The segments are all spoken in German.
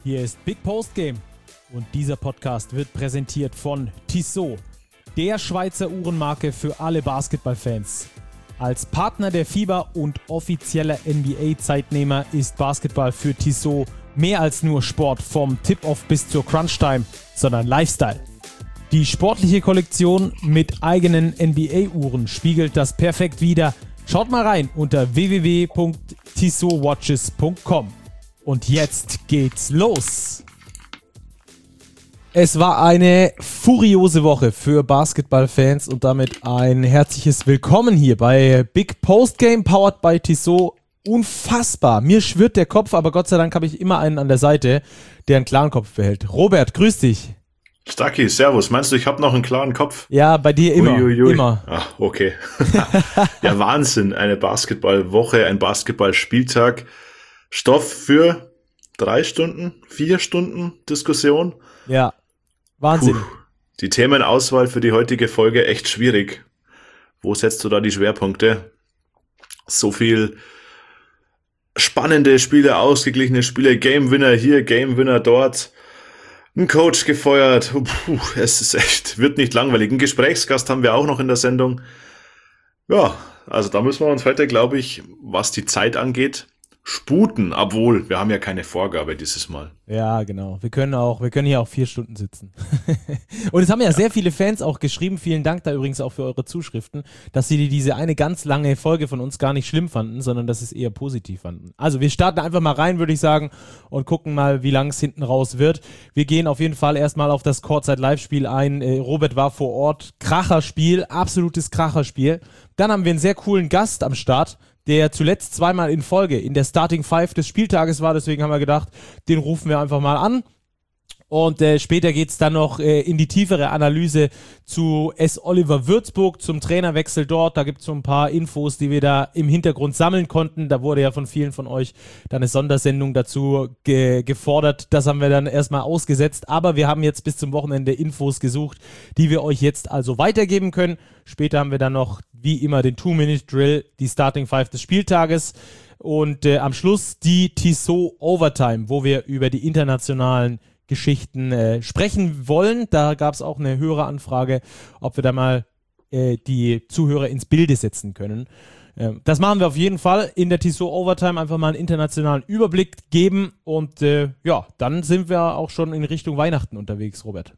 Hier ist Big Post Game und dieser Podcast wird präsentiert von Tissot, der Schweizer Uhrenmarke für alle Basketballfans. Als Partner der FIBA und offizieller NBA-Zeitnehmer ist Basketball für Tissot mehr als nur Sport vom Tip-Off bis zur Crunch-Time, sondern Lifestyle. Die sportliche Kollektion mit eigenen NBA-Uhren spiegelt das perfekt wider. Schaut mal rein unter www.tissotwatches.com. Und jetzt geht's los. Es war eine furiose Woche für Basketballfans und damit ein herzliches Willkommen hier bei Big Post Game, powered by Tissot. Unfassbar. Mir schwirrt der Kopf, aber Gott sei Dank habe ich immer einen an der Seite, der einen klaren Kopf behält. Robert, grüß dich. Stucky, servus. Meinst du, ich habe noch einen klaren Kopf? Ja, bei dir immer. Uiuiui. Immer. Ach, okay. Ja, Wahnsinn. Eine Basketballwoche, ein Basketballspieltag. Stoff für 3 Stunden, 4 Stunden Diskussion. Ja, Wahnsinn. Die Themenauswahl für die heutige Folge echt schwierig. Wo setzt du da die Schwerpunkte? So viel spannende Spiele, ausgeglichene Spiele, Game Winner hier, Game Winner dort. Ein Coach gefeuert. Es ist echt, wird nicht langweilig. Einen Gesprächsgast haben wir auch noch in der Sendung. Ja, also da müssen wir uns heute, glaube ich, was die Zeit angeht, sputen, obwohl wir haben ja keine Vorgabe dieses Mal. Ja, genau. Wir können hier auch 4 Stunden sitzen. Und es haben ja sehr viele Fans auch geschrieben, vielen Dank da übrigens auch für eure Zuschriften, dass sie diese eine ganz lange Folge von uns gar nicht schlimm fanden, sondern dass sie es eher positiv fanden. Also wir starten einfach mal rein, würde ich sagen, und gucken mal, wie lang es hinten raus wird. Wir gehen auf jeden Fall erstmal auf das Courtside-Live-Spiel ein. Robert war vor Ort. Kracherspiel, absolutes Kracherspiel. Dann haben wir einen sehr coolen Gast am Start, der zuletzt 2-mal in Folge in der Starting Five des Spieltages war. Deswegen haben wir gedacht, den rufen wir einfach mal an. Und später geht's dann noch in die tiefere Analyse zu S. Oliver Würzburg, zum Trainerwechsel dort. Da gibt's so ein paar Infos, die wir da im Hintergrund sammeln konnten. Da wurde ja von vielen von euch dann eine Sondersendung dazu gefordert. Das haben wir dann erstmal ausgesetzt. Aber wir haben jetzt bis zum Wochenende Infos gesucht, die wir euch jetzt also weitergeben können. Später haben wir dann noch, wie immer, den 2-Minute-Drill, die Starting Five des Spieltages. Und am Schluss die Tissot Overtime, wo wir über die internationalen Geschichten sprechen wollen. Da gab es auch eine höhere Anfrage, ob wir da mal die Zuhörer ins Bilde setzen können. Das machen wir auf jeden Fall in der Tissot Overtime, einfach mal einen internationalen Überblick geben und ja, dann sind wir auch schon in Richtung Weihnachten unterwegs, Robert.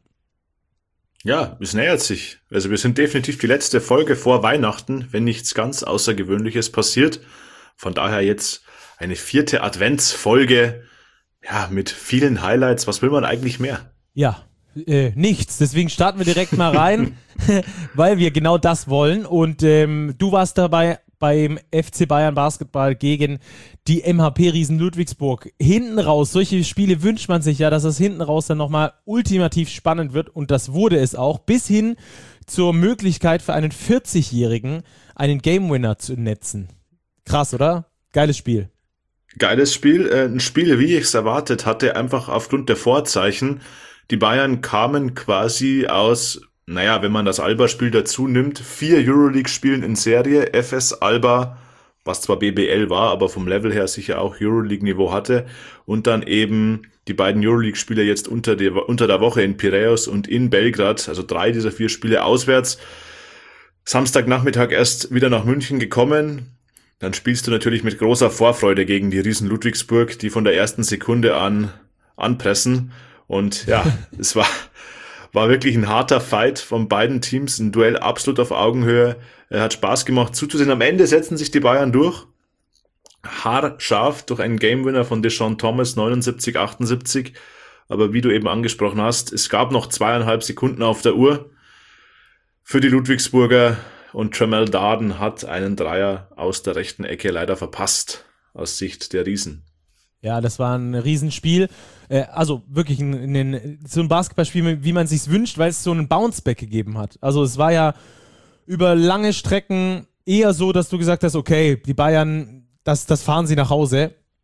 Ja, es nähert sich. Also wir sind definitiv die letzte Folge vor Weihnachten, wenn nichts ganz Außergewöhnliches passiert. Von daher jetzt eine 4. Adventsfolge. Ja, mit vielen Highlights. Was will man eigentlich mehr? Ja, nichts. Deswegen starten wir direkt mal rein, weil wir genau das wollen. Und du warst dabei beim FC Bayern Basketball gegen die MHP Riesen Ludwigsburg. Hinten raus, solche Spiele wünscht man sich ja, dass das hinten raus dann nochmal ultimativ spannend wird. Und das wurde es auch, bis hin zur Möglichkeit für einen 40-Jährigen einen Game Winner zu netzen. Krass, oder? Geiles Spiel. Geiles Spiel, ein Spiel, wie ich es erwartet hatte, einfach aufgrund der Vorzeichen. Die Bayern kamen quasi aus, naja, wenn man das Alba-Spiel dazu nimmt, 4 Euroleague-Spielen in Serie, FS Alba, was zwar BBL war, aber vom Level her sicher auch Euroleague-Niveau hatte, und dann eben die beiden Euroleague-Spiele jetzt unter der Woche in Piräus und in Belgrad, also 3 dieser 4 Spiele auswärts. Samstagnachmittag erst wieder nach München gekommen. Dann spielst du natürlich mit großer Vorfreude gegen die Riesen Ludwigsburg, die von der ersten Sekunde an anpressen. Und ja, es war wirklich ein harter Fight von beiden Teams, ein Duell absolut auf Augenhöhe. Hat Spaß gemacht zuzusehen. Am Ende setzen sich die Bayern durch. Haarscharf durch einen Game-Winner von Deshaun Thomas, 79-78. Aber wie du eben angesprochen hast, es gab noch 2,5 Sekunden auf der Uhr für die Ludwigsburger. Und Trammell Darden hat einen Dreier aus der rechten Ecke leider verpasst, aus Sicht der Riesen. Ja, das war ein Riesenspiel. Also wirklich so ein Basketballspiel, wie man es sich wünscht, weil es so einen Bounceback gegeben hat. Also es war ja über lange Strecken eher so, dass du gesagt hast, okay, die Bayern, das fahren sie nach Hause.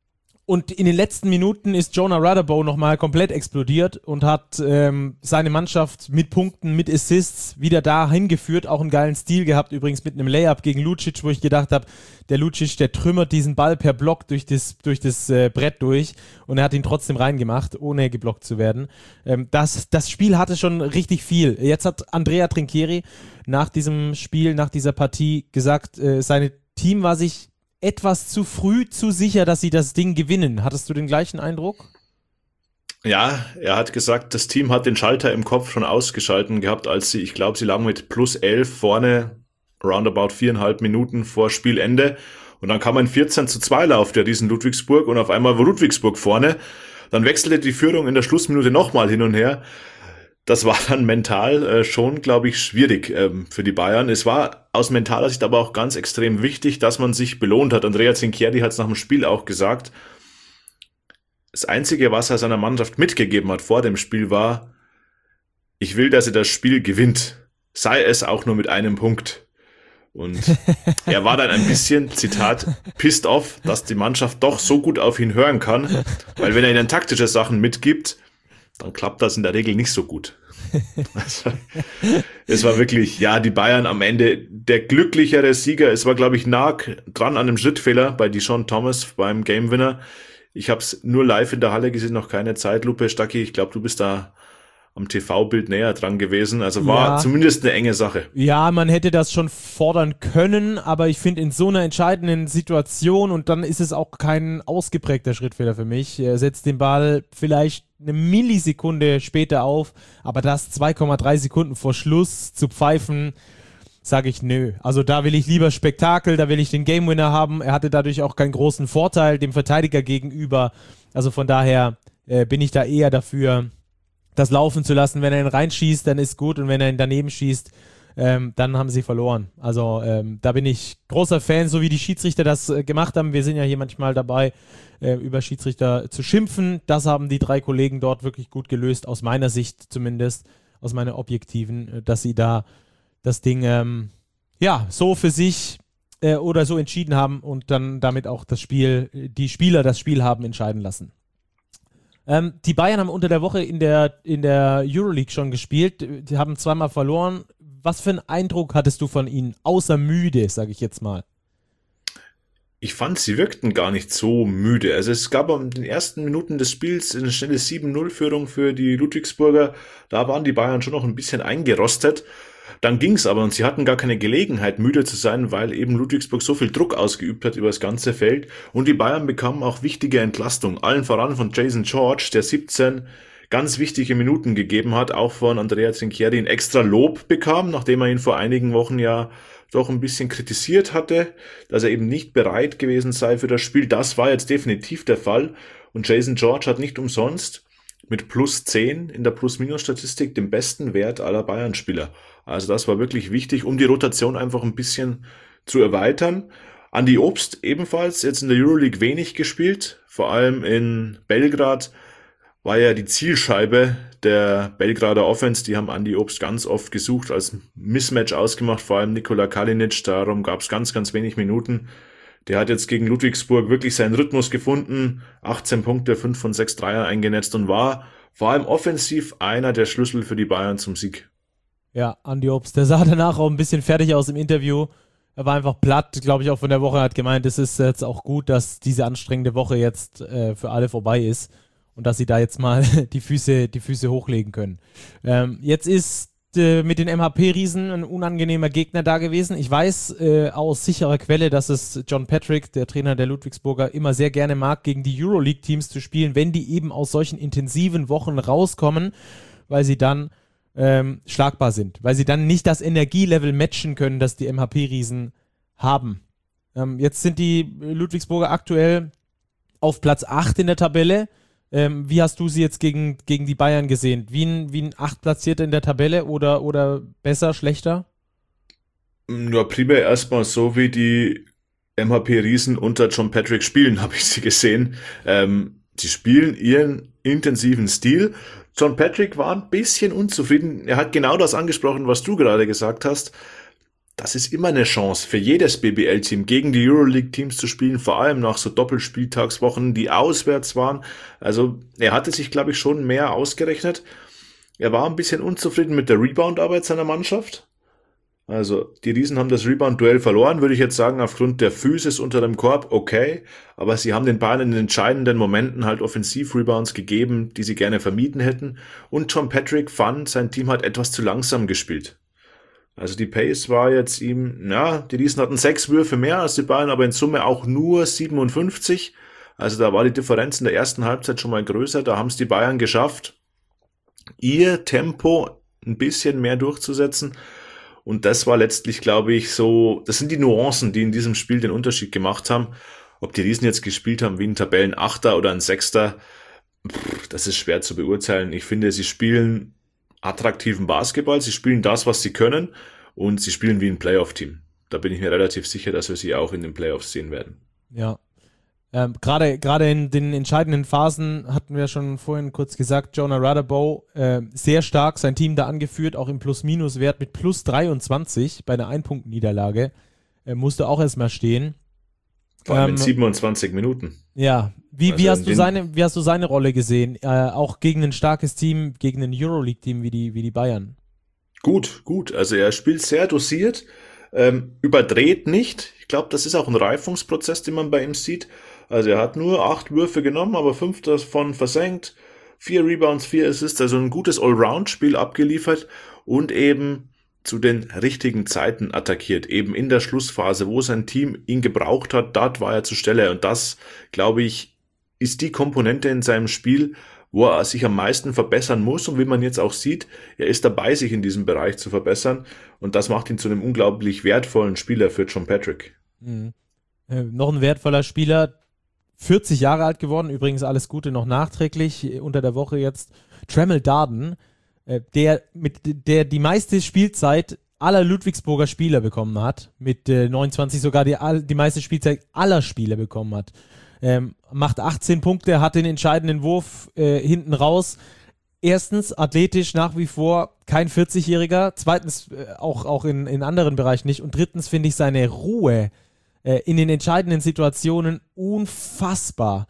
Und in den letzten Minuten ist Jonah Rudderbow nochmal komplett explodiert und hat seine Mannschaft mit Punkten, mit Assists wieder dahin geführt. Auch einen geilen Stil gehabt, übrigens mit einem Layup gegen Lucic, wo ich gedacht habe, der Lucic, der trümmert diesen Ball per Block durch das Brett durch und er hat ihn trotzdem reingemacht, ohne geblockt zu werden. Das Spiel hatte schon richtig viel. Jetzt hat Andrea Trinchieri nach diesem Spiel, nach dieser Partie gesagt, sein Team war sich etwas zu früh zu sicher, dass sie das Ding gewinnen. Hattest du den gleichen Eindruck? Ja, er hat gesagt, das Team hat den Schalter im Kopf schon ausgeschalten gehabt, als sie lagen mit +11 vorne, roundabout 4,5 Minuten vor Spielende. Und dann kam ein 14:2 Lauf der Riesen Ludwigsburg und auf einmal war Ludwigsburg vorne. Dann wechselte die Führung in der Schlussminute nochmal hin und her. Das war dann mental schon, glaube ich, schwierig für die Bayern. Es war aus mentaler Sicht aber auch ganz extrem wichtig, dass man sich belohnt hat. Andrea Trinchieri hat es nach dem Spiel auch gesagt. Das Einzige, was er seiner Mannschaft mitgegeben hat vor dem Spiel war, ich will, dass ihr das Spiel gewinnt. Sei es auch nur mit einem Punkt. Und er war dann ein bisschen, Zitat, pissed off, dass die Mannschaft doch so gut auf ihn hören kann. Weil wenn er ihnen taktische Sachen mitgibt, dann klappt das in der Regel nicht so gut. Also, es war wirklich, ja, die Bayern am Ende der glücklichere Sieger. Es war, glaube ich, nah dran an einem Schrittfehler bei Dijon Thomas beim Game Winner. Ich habe es nur live in der Halle gesehen, noch keine Zeitlupe. Stacki, ich glaube, du bist da am TV-Bild näher dran gewesen. Also war zumindest eine enge Sache. Ja, man hätte das schon fordern können, aber ich finde in so einer entscheidenden Situation, und dann ist es auch kein ausgeprägter Schrittfehler für mich, er setzt den Ball vielleicht eine Millisekunde später auf, aber das 2,3 Sekunden vor Schluss zu pfeifen, sage ich nö. Also da will ich lieber Spektakel, da will ich den Game Winner haben. Er hatte dadurch auch keinen großen Vorteil dem Verteidiger gegenüber. Also von daher bin ich da eher dafür, das laufen zu lassen. Wenn er ihn reinschießt, dann ist gut, und wenn er ihn daneben schießt, dann haben sie verloren. Also da bin ich großer Fan, so wie die Schiedsrichter das gemacht haben. Wir sind ja hier manchmal dabei, über Schiedsrichter zu schimpfen. Das haben die 3 Kollegen dort wirklich gut gelöst, aus meiner Sicht zumindest, aus meiner objektiven, dass sie da das Ding so für sich oder so entschieden haben und dann damit auch die Spieler das Spiel haben entscheiden lassen. Die Bayern haben unter der Woche in der Euroleague schon gespielt. Die haben zweimal verloren. Was für einen Eindruck hattest du von ihnen? Außer müde, sage ich jetzt mal. Ich fand, sie wirkten gar nicht so müde. Also es gab in den ersten Minuten des Spiels eine schnelle 7-0-Führung für die Ludwigsburger. Da waren die Bayern schon noch ein bisschen eingerostet. Dann ging's aber, und sie hatten gar keine Gelegenheit, müde zu sein, weil eben Ludwigsburg so viel Druck ausgeübt hat über das ganze Feld. Und die Bayern bekamen auch wichtige Entlastung. Allen voran von Jason George, der 17 ganz wichtige Minuten gegeben hat, auch von Andrea Trinchieri ein extra Lob bekam, nachdem er ihn vor einigen Wochen ja doch ein bisschen kritisiert hatte, dass er eben nicht bereit gewesen sei für das Spiel. Das war jetzt definitiv der Fall. Und Jason George hat nicht umsonst mit +10 in der Plus-Minus-Statistik den besten Wert aller Bayern-Spieler. Also das war wirklich wichtig, um die Rotation einfach ein bisschen zu erweitern. Andi Obst ebenfalls jetzt in der Euroleague wenig gespielt, vor allem in Belgrad war ja die Zielscheibe der Belgrader Offense. Die haben Andi Obst ganz oft gesucht, als Mismatch ausgemacht, vor allem Nikola Kalinic, darum gab es ganz, ganz wenig Minuten. Der hat jetzt gegen Ludwigsburg wirklich seinen Rhythmus gefunden, 18 Punkte, 5 von 6 Dreier eingenetzt und war vor allem offensiv einer der Schlüssel für die Bayern zum Sieg. Ja, Andi Obst, der sah danach auch ein bisschen fertig aus im Interview. Er war einfach platt, glaube ich, auch von der Woche. Er hat gemeint, es ist jetzt auch gut, dass diese anstrengende Woche jetzt für alle vorbei ist und dass sie da jetzt mal die Füße hochlegen können. Jetzt ist mit den MHP-Riesen ein unangenehmer Gegner da gewesen. Ich weiß aus sicherer Quelle, dass es John Patrick, der Trainer der Ludwigsburger, immer sehr gerne mag, gegen die Euroleague-Teams zu spielen, wenn die eben aus solchen intensiven Wochen rauskommen, weil sie dann schlagbar sind, weil sie dann nicht das Energielevel matchen können, das die MHP-Riesen haben. Jetzt sind die Ludwigsburger aktuell auf Platz 8 in der Tabelle. Wie hast du sie jetzt gegen die Bayern gesehen? Wie ein 8-Platzierter in der Tabelle oder besser, schlechter? Nur primär erstmal so, wie die MHP-Riesen unter John Patrick spielen, habe ich sie gesehen. Sie spielen ihren intensiven Stil. John Patrick war ein bisschen unzufrieden. Er hat genau das angesprochen, was du gerade gesagt hast. das ist immer eine Chance für jedes BBL-Team, gegen die Euroleague-Teams zu spielen, vor allem nach so Doppelspieltagswochen, die auswärts waren. Also er hatte sich, glaube ich, schon mehr ausgerechnet. Er war ein bisschen unzufrieden mit der Rebound-Arbeit seiner Mannschaft. Also die Riesen haben das Rebound-Duell verloren, würde ich jetzt sagen, aufgrund der Physis unter dem Korb, okay. Aber sie haben den Bayern in den entscheidenden Momenten halt Offensiv-Rebounds gegeben, die sie gerne vermieden hätten. Und John Patrick fand, sein Team hat etwas zu langsam gespielt. Also die Pace war jetzt ihm, die Riesen hatten 6 Würfe mehr als die Bayern, aber in Summe auch nur 57. Also da war die Differenz in der ersten Halbzeit schon mal größer. Da haben es die Bayern geschafft, ihr Tempo ein bisschen mehr durchzusetzen. Und das war letztlich, glaube ich, so, das sind die Nuancen, die in diesem Spiel den Unterschied gemacht haben. Ob die Riesen jetzt gespielt haben wie ein Tabellenachter oder ein Sechster, das ist schwer zu beurteilen. Ich finde, sie spielen attraktiven Basketball, sie spielen das, was sie können und sie spielen wie ein Playoff-Team. Da bin ich mir relativ sicher, dass wir sie auch in den Playoffs sehen werden. Ja. Gerade in den entscheidenden Phasen hatten wir schon vorhin kurz gesagt, Jonah Radabow sehr stark sein Team da angeführt, auch im Plus-Minus-Wert mit plus 23 bei einer Ein-Punkt-Niederlage. Musste auch erstmal stehen. Vor allem in 27 Minuten. Ja, wie hast du seine Rolle gesehen? Auch gegen ein starkes Team, gegen ein Euroleague-Team wie die Bayern? Gut. Also er spielt sehr dosiert, überdreht nicht. Ich glaube, das ist auch ein Reifungsprozess, den man bei ihm sieht. Also er hat nur 8 Würfe genommen, aber 5 davon versenkt, 4 Rebounds, 4 Assists, also ein gutes Allround-Spiel abgeliefert und eben zu den richtigen Zeiten attackiert, eben in der Schlussphase, wo sein Team ihn gebraucht hat, dort war er zur Stelle und das, glaube ich, ist die Komponente in seinem Spiel, wo er sich am meisten verbessern muss und wie man jetzt auch sieht, er ist dabei, sich in diesem Bereich zu verbessern und das macht ihn zu einem unglaublich wertvollen Spieler für John Patrick. Noch ein wertvoller Spieler, 40 Jahre alt geworden, übrigens alles Gute noch nachträglich, unter der Woche jetzt, Tremel Darden, der die meiste Spielzeit aller Ludwigsburger Spieler bekommen hat, mit 29 sogar die meiste Spielzeit aller Spieler bekommen hat. Macht 18 Punkte, hat den entscheidenden Wurf hinten raus. Erstens, athletisch nach wie vor kein 40-Jähriger, zweitens auch in anderen Bereichen nicht und drittens finde ich seine Ruhe in den entscheidenden Situationen unfassbar.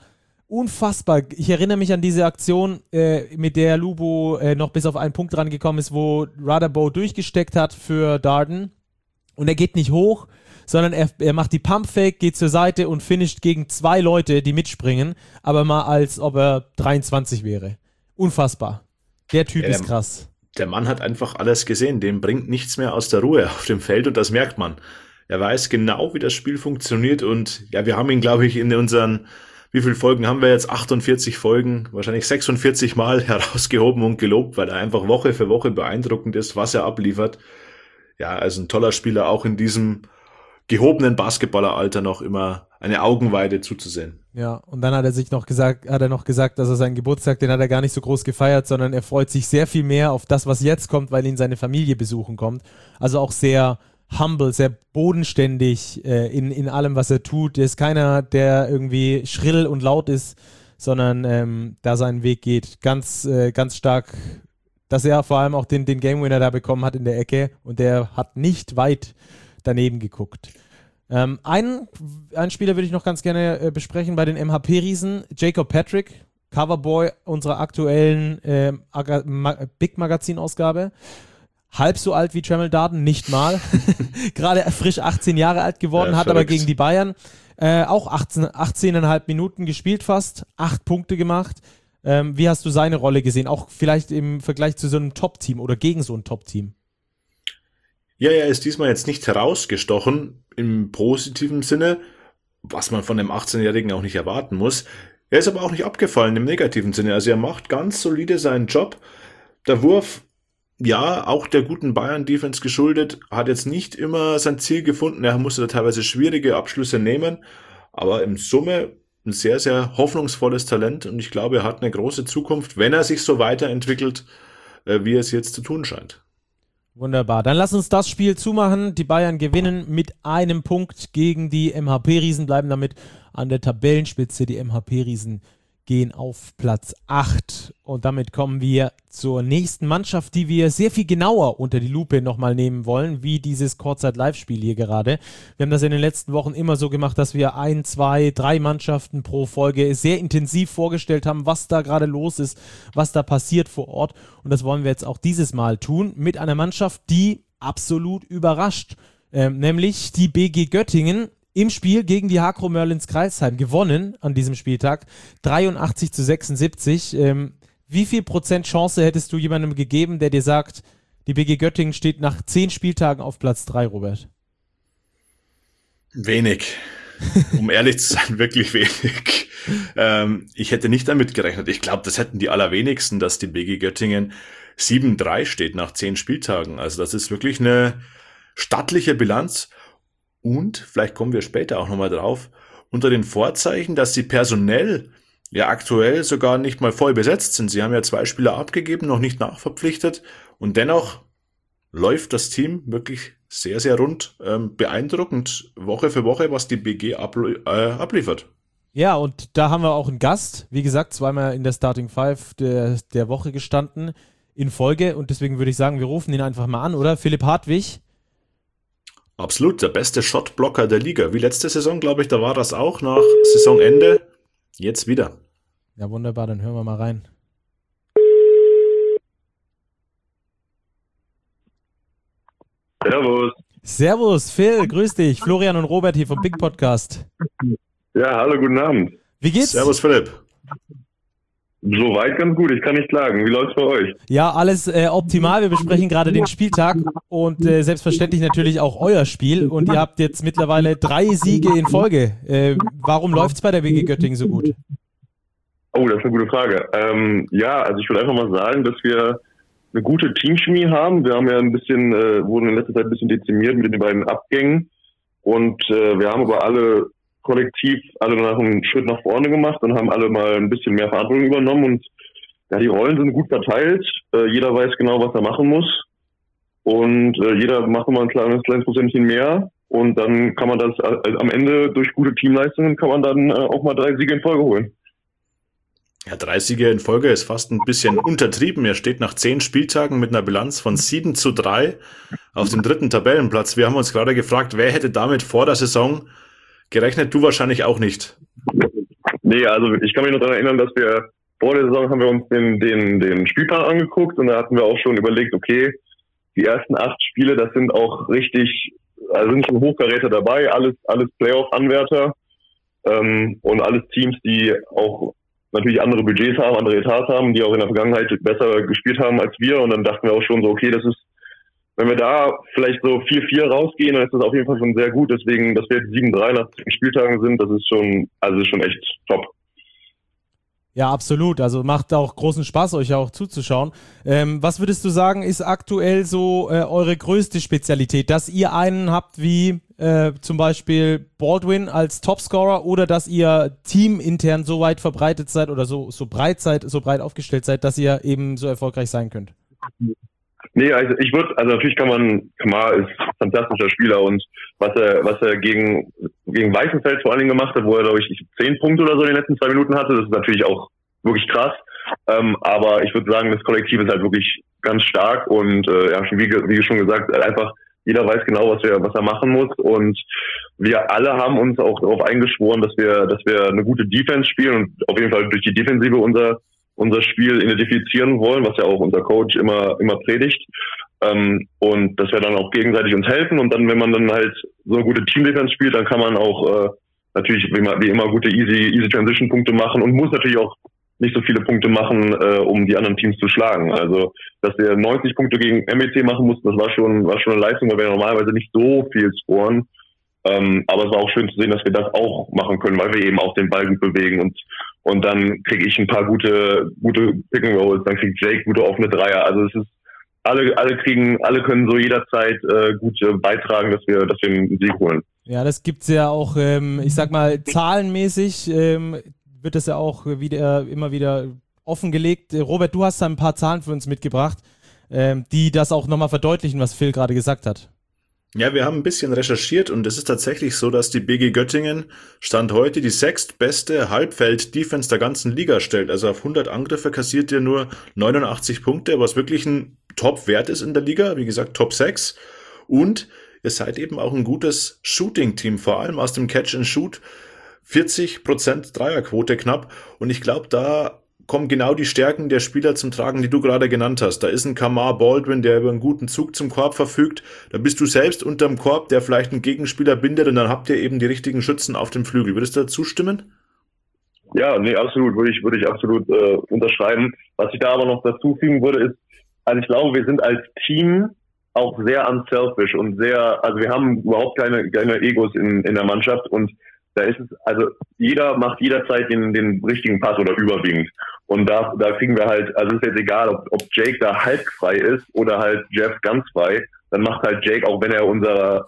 Ich erinnere mich an diese Aktion, mit der Lubo noch bis auf einen Punkt rangekommen ist, wo Radabow durchgesteckt hat für Darden und er geht nicht hoch, sondern er macht die Pump-Fake, geht zur Seite und finisht gegen 2 Leute, die mitspringen, aber mal als ob er 23 wäre. Unfassbar. Der Typ ist krass. Der Mann hat einfach alles gesehen, dem bringt nichts mehr aus der Ruhe auf dem Feld und das merkt man. Er weiß genau, wie das Spiel funktioniert und ja, wir haben ihn, glaube ich, in unseren, wie viele Folgen haben wir jetzt? 48 Folgen, wahrscheinlich 46 Mal herausgehoben und gelobt, weil er einfach Woche für Woche beeindruckend ist, was er abliefert. Ja, also ein toller Spieler, auch in diesem gehobenen Basketballeralter noch immer eine Augenweide zuzusehen. Ja, und dann hat er noch gesagt, dass er seinen Geburtstag, den hat er gar nicht so groß gefeiert, sondern er freut sich sehr viel mehr auf das, was jetzt kommt, weil ihn seine Familie besuchen kommt. Also auch sehr humble, sehr bodenständig in allem, was er tut. Er ist keiner, der irgendwie schrill und laut ist, sondern da seinen Weg geht. Ganz stark, dass er vor allem auch den Game Winner da bekommen hat in der Ecke und der hat nicht weit daneben geguckt. Einen Spieler würde ich noch ganz gerne besprechen bei den MHP-Riesen, Jacob Patrick, Coverboy unserer aktuellen Big-Magazin-Ausgabe. Halb so alt wie Tremel Darden, nicht mal. Gerade frisch 18 Jahre alt geworden, ja, hat aber gegen die Bayern auch 18,5 Minuten gespielt fast, 8 Punkte gemacht. Wie hast du seine Rolle gesehen? Auch vielleicht im Vergleich zu so einem Top-Team oder gegen so ein Top-Team? Ja, er ist diesmal jetzt nicht herausgestochen im positiven Sinne, was man von dem 18-Jährigen auch nicht erwarten muss. Er ist aber auch nicht abgefallen im negativen Sinne. Also er macht ganz solide seinen Job. Der Wurf, ja, auch der guten Bayern-Defense geschuldet, hat jetzt nicht immer sein Ziel gefunden. Er musste da teilweise schwierige Abschlüsse nehmen, aber im Summe ein sehr, sehr hoffnungsvolles Talent und ich glaube, er hat eine große Zukunft, wenn er sich so weiterentwickelt, wie es jetzt zu tun scheint. Wunderbar. Dann lass uns das Spiel zumachen. Die Bayern gewinnen mit einem Punkt gegen die MHP-Riesen, bleiben damit an der Tabellenspitze. Die MHP-Riesen gehen auf Platz 8 und damit kommen wir zur nächsten Mannschaft, die wir sehr viel genauer unter die Lupe nochmal nehmen wollen, wie dieses Kurzzeit-Live-Spiel hier gerade. Wir haben das in den letzten Wochen immer so gemacht, dass wir 1, 2, 3 Mannschaften pro Folge sehr intensiv vorgestellt haben, was da gerade los ist, was da passiert vor Ort, und das wollen wir jetzt auch dieses Mal tun mit einer Mannschaft, die absolut überrascht, nämlich die BG Göttingen. Im Spiel gegen die Hakro Merlins Kreisheim gewonnen an diesem Spieltag, 83-76. Wie viel Prozent Chance hättest du jemandem gegeben, der dir sagt, die BG Göttingen steht nach 10 Spieltagen auf Platz 3, Robert? Wenig. Um ehrlich zu sein, wirklich wenig. Ich hätte nicht damit gerechnet. Ich glaube, das hätten die allerwenigsten, dass die BG Göttingen 7-3 steht nach 10 Spieltagen. Also das ist wirklich eine stattliche Bilanz. Und, vielleicht kommen wir später auch nochmal drauf, unter den Vorzeichen, dass sie personell ja aktuell sogar nicht mal voll besetzt sind. Sie haben ja 2 Spieler abgegeben, noch nicht nachverpflichtet, und dennoch läuft das Team wirklich sehr, sehr rund. Beeindruckend Woche für Woche, was die BG abliefert. Ja, und da haben wir auch einen Gast, wie gesagt, 2-mal in der Starting Five der Woche gestanden in Folge, und deswegen würde ich sagen, wir rufen ihn einfach mal an, oder? Philipp Hartwig. Absolut, der beste Shotblocker der Liga. Wie letzte Saison, glaube ich, da war das auch nach Saisonende. Jetzt wieder. Ja, wunderbar, dann hören wir mal rein. Servus. Servus, Phil, grüß dich. Florian und Robert hier vom Big Podcast. Ja, hallo, guten Abend. Wie geht's? Servus, Philipp. Soweit ganz gut, ich kann nicht klagen. Wie läuft's bei euch? Ja, alles optimal. Wir besprechen gerade den Spieltag und selbstverständlich natürlich auch euer Spiel. Und ihr habt jetzt mittlerweile 3 Siege in Folge. Warum läuft's bei der BG Göttingen so gut? Oh, das ist eine gute Frage. Ja, also ich würde einfach mal sagen, dass wir eine gute Teamchemie haben. Wir haben ja wurden in letzter Zeit ein bisschen dezimiert mit den beiden Abgängen. Und wir haben aber alle kollektiv noch einen Schritt nach vorne gemacht und haben alle mal ein bisschen mehr Verantwortung übernommen, und ja, die Rollen sind gut verteilt. Jeder weiß genau, was er machen muss, und jeder macht immer ein kleines Prozentchen mehr, und dann kann man das am Ende durch gute Teamleistungen kann man dann auch mal 3 Siege in Folge holen. Ja, 3 Siege in Folge ist fast ein bisschen untertrieben. Er steht nach 10 Spieltagen mit einer Bilanz von 7-3 auf dem 3. Tabellenplatz. Wir haben uns gerade gefragt, wer hätte damit vor der Saison gerechnet? Du wahrscheinlich auch nicht. Nee, also ich kann mich noch daran erinnern, dass wir vor der Saison haben wir uns den Spielplan angeguckt, und da hatten wir auch schon überlegt, okay, die ersten 8 Spiele, das sind auch richtig, also sind schon Hochkaräter dabei, alles Playoff-Anwärter, und alles Teams, die auch natürlich andere Budgets haben, andere Etats haben, die auch in der Vergangenheit besser gespielt haben als wir, und dann dachten wir auch schon so, okay, das ist, wenn wir da vielleicht so 4-4 rausgehen, dann ist das auf jeden Fall schon sehr gut. Deswegen, dass wir jetzt 7-3 nach 10 Spieltagen sind, das ist schon echt top. Ja, absolut. Also macht auch großen Spaß, euch auch zuzuschauen. Was würdest du sagen, ist aktuell so eure größte Spezialität? Dass ihr einen habt wie zum Beispiel Baldwin als Topscorer, oder dass ihr teamintern so weit verbreitet seid oder so breit breit aufgestellt seid, dass ihr eben so erfolgreich sein könnt? Nee, also natürlich Kamar ist ein fantastischer Spieler, und was er gegen Weißenfels vor allen Dingen gemacht hat, wo er, glaube ich, 10 Punkte oder so in den letzten 2 Minuten hatte, das ist natürlich auch wirklich krass. Aber ich würde sagen, das Kollektiv ist halt wirklich ganz stark, und wie schon gesagt, einfach jeder weiß genau, was er machen muss, und wir alle haben uns auch darauf eingeschworen, dass wir eine gute Defense spielen und auf jeden Fall durch die Defensive unser Spiel identifizieren wollen, was ja auch unser Coach immer predigt, und dass wir dann auch gegenseitig uns helfen, und dann, wenn man dann halt so eine gute Team-Defense spielt, dann kann man auch natürlich wie immer gute easy Transition-Punkte machen, und muss natürlich auch nicht so viele Punkte machen, um die anderen Teams zu schlagen. Also, dass wir 90 Punkte gegen MEC machen mussten, das war schon eine Leistung, weil wir normalerweise nicht so viel scoren. Aber es war auch schön zu sehen, dass wir das auch machen können, weil wir eben auch den Ball gut bewegen, und dann kriege ich ein paar gute Pick and Rolls, dann kriegt Jake gute offene Dreier. Also es ist alle können so jederzeit gut beitragen, dass wir einen Sieg holen. Ja, das gibt's ja auch, ich sag mal, zahlenmäßig wird das ja auch immer wieder offengelegt. Robert, du hast da ein paar Zahlen für uns mitgebracht, die das auch nochmal verdeutlichen, was Phil gerade gesagt hat. Ja, wir haben ein bisschen recherchiert und es ist tatsächlich so, dass die BG Göttingen Stand heute die sechstbeste Halbfeld-Defense der ganzen Liga stellt. Also auf 100 Angriffe kassiert ihr nur 89 Punkte, was wirklich ein Top-Wert ist in der Liga. Wie gesagt, Top 6. Und ihr seid eben auch ein gutes Shooting-Team, vor allem aus dem Catch-and-Shoot. 40% Dreierquote knapp. Und ich glaube, da kommen genau die Stärken der Spieler zum Tragen, die du gerade genannt hast. Da ist ein Kamar Baldwin, der über einen guten Zug zum Korb verfügt. Da bist du selbst unterm Korb, der vielleicht einen Gegenspieler bindet und dann habt ihr eben die richtigen Schützen auf dem Flügel. Würdest du dazu stimmen? Ja, nee, absolut, würde ich absolut unterschreiben. Was ich da aber noch dazu fügen würde, ist, also ich glaube, wir sind als Team auch sehr unselfish und also wir haben überhaupt keine Egos in der Mannschaft und da ist es, also jeder macht jederzeit den richtigen Pass oder überwiegend. Und da kriegen wir halt, also es ist jetzt egal, ob Jake da halb frei ist oder halt Jeff ganz frei, dann macht halt Jake, auch wenn er unser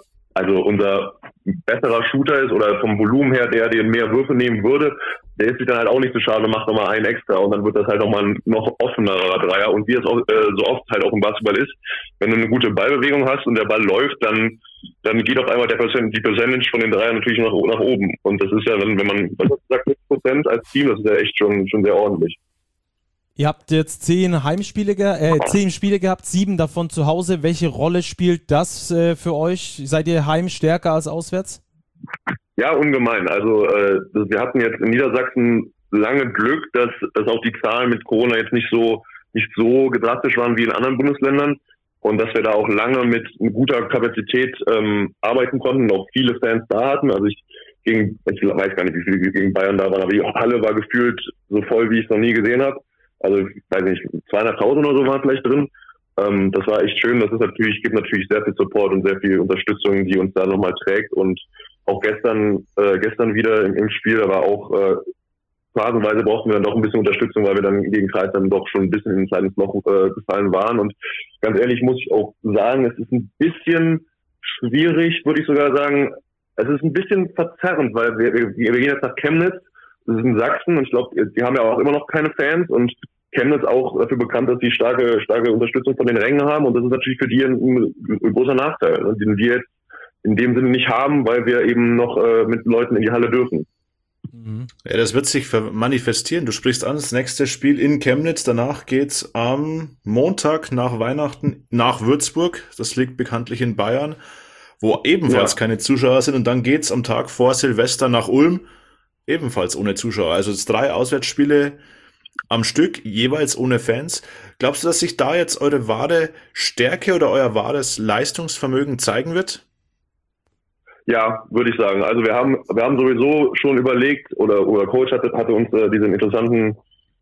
besserer Shooter ist oder vom Volumen her, der mehr Würfe nehmen würde, der ist sich dann halt auch nicht so schade und macht nochmal einen extra und dann wird das halt nochmal ein noch offenerer Dreier. Und wie es auch, so oft halt auch im Basketball ist, wenn du eine gute Ballbewegung hast und der Ball läuft, dann geht auf einmal die Percentage von den Dreiern natürlich nach oben. Und das ist ja, wenn man, was sagt 6% als Team, das ist ja echt schon sehr ordentlich. Ihr habt jetzt 10 Spiele gehabt, 7 davon zu Hause. Welche Rolle spielt das für euch? Seid ihr heim stärker als auswärts? Ja, ungemein. Also wir hatten jetzt in Niedersachsen lange Glück, dass auch die Zahlen mit Corona jetzt nicht so drastisch waren wie in anderen Bundesländern und dass wir da auch lange mit guter Kapazität arbeiten konnten und auch viele Fans da hatten. Also ich weiß gar nicht, wie viele gegen Bayern da waren, aber die Halle war gefühlt so voll, wie ich es noch nie gesehen habe. Also ich weiß nicht, 200.000 oder so waren vielleicht drin. Das war echt schön. Das ist gibt natürlich sehr viel Support und sehr viel Unterstützung, die uns da nochmal trägt. Und auch gestern wieder im Spiel, da war auch phasenweise brauchten wir dann doch ein bisschen Unterstützung, weil wir dann gegen Kreis dann doch schon ein bisschen in ein kleines Loch gefallen waren. Und ganz ehrlich muss ich auch sagen, es ist ein bisschen schwierig, würde ich sogar sagen. Es ist ein bisschen verzerrend, weil wir gehen jetzt nach Chemnitz. Das ist in Sachsen und ich glaube, die haben ja auch immer noch keine Fans und Chemnitz auch dafür bekannt, dass sie starke Unterstützung von den Rängen haben und das ist natürlich für die ein großer Nachteil, den wir jetzt in dem Sinne nicht haben, weil wir eben noch mit Leuten in die Halle dürfen. Ja, das wird sich manifestieren. Du sprichst an, das nächste Spiel in Chemnitz, danach geht's am Montag nach Weihnachten nach Würzburg, das liegt bekanntlich in Bayern, wo ebenfalls keine Zuschauer sind und dann geht's am Tag vor Silvester nach Ulm, ebenfalls ohne Zuschauer. Also 3 Auswärtsspiele am Stück, jeweils ohne Fans. Glaubst du, dass sich da jetzt eure wahre Stärke oder euer wahres Leistungsvermögen zeigen wird? Ja, würde ich sagen. Also wir haben sowieso schon überlegt, oder Coach hatte uns diese interessante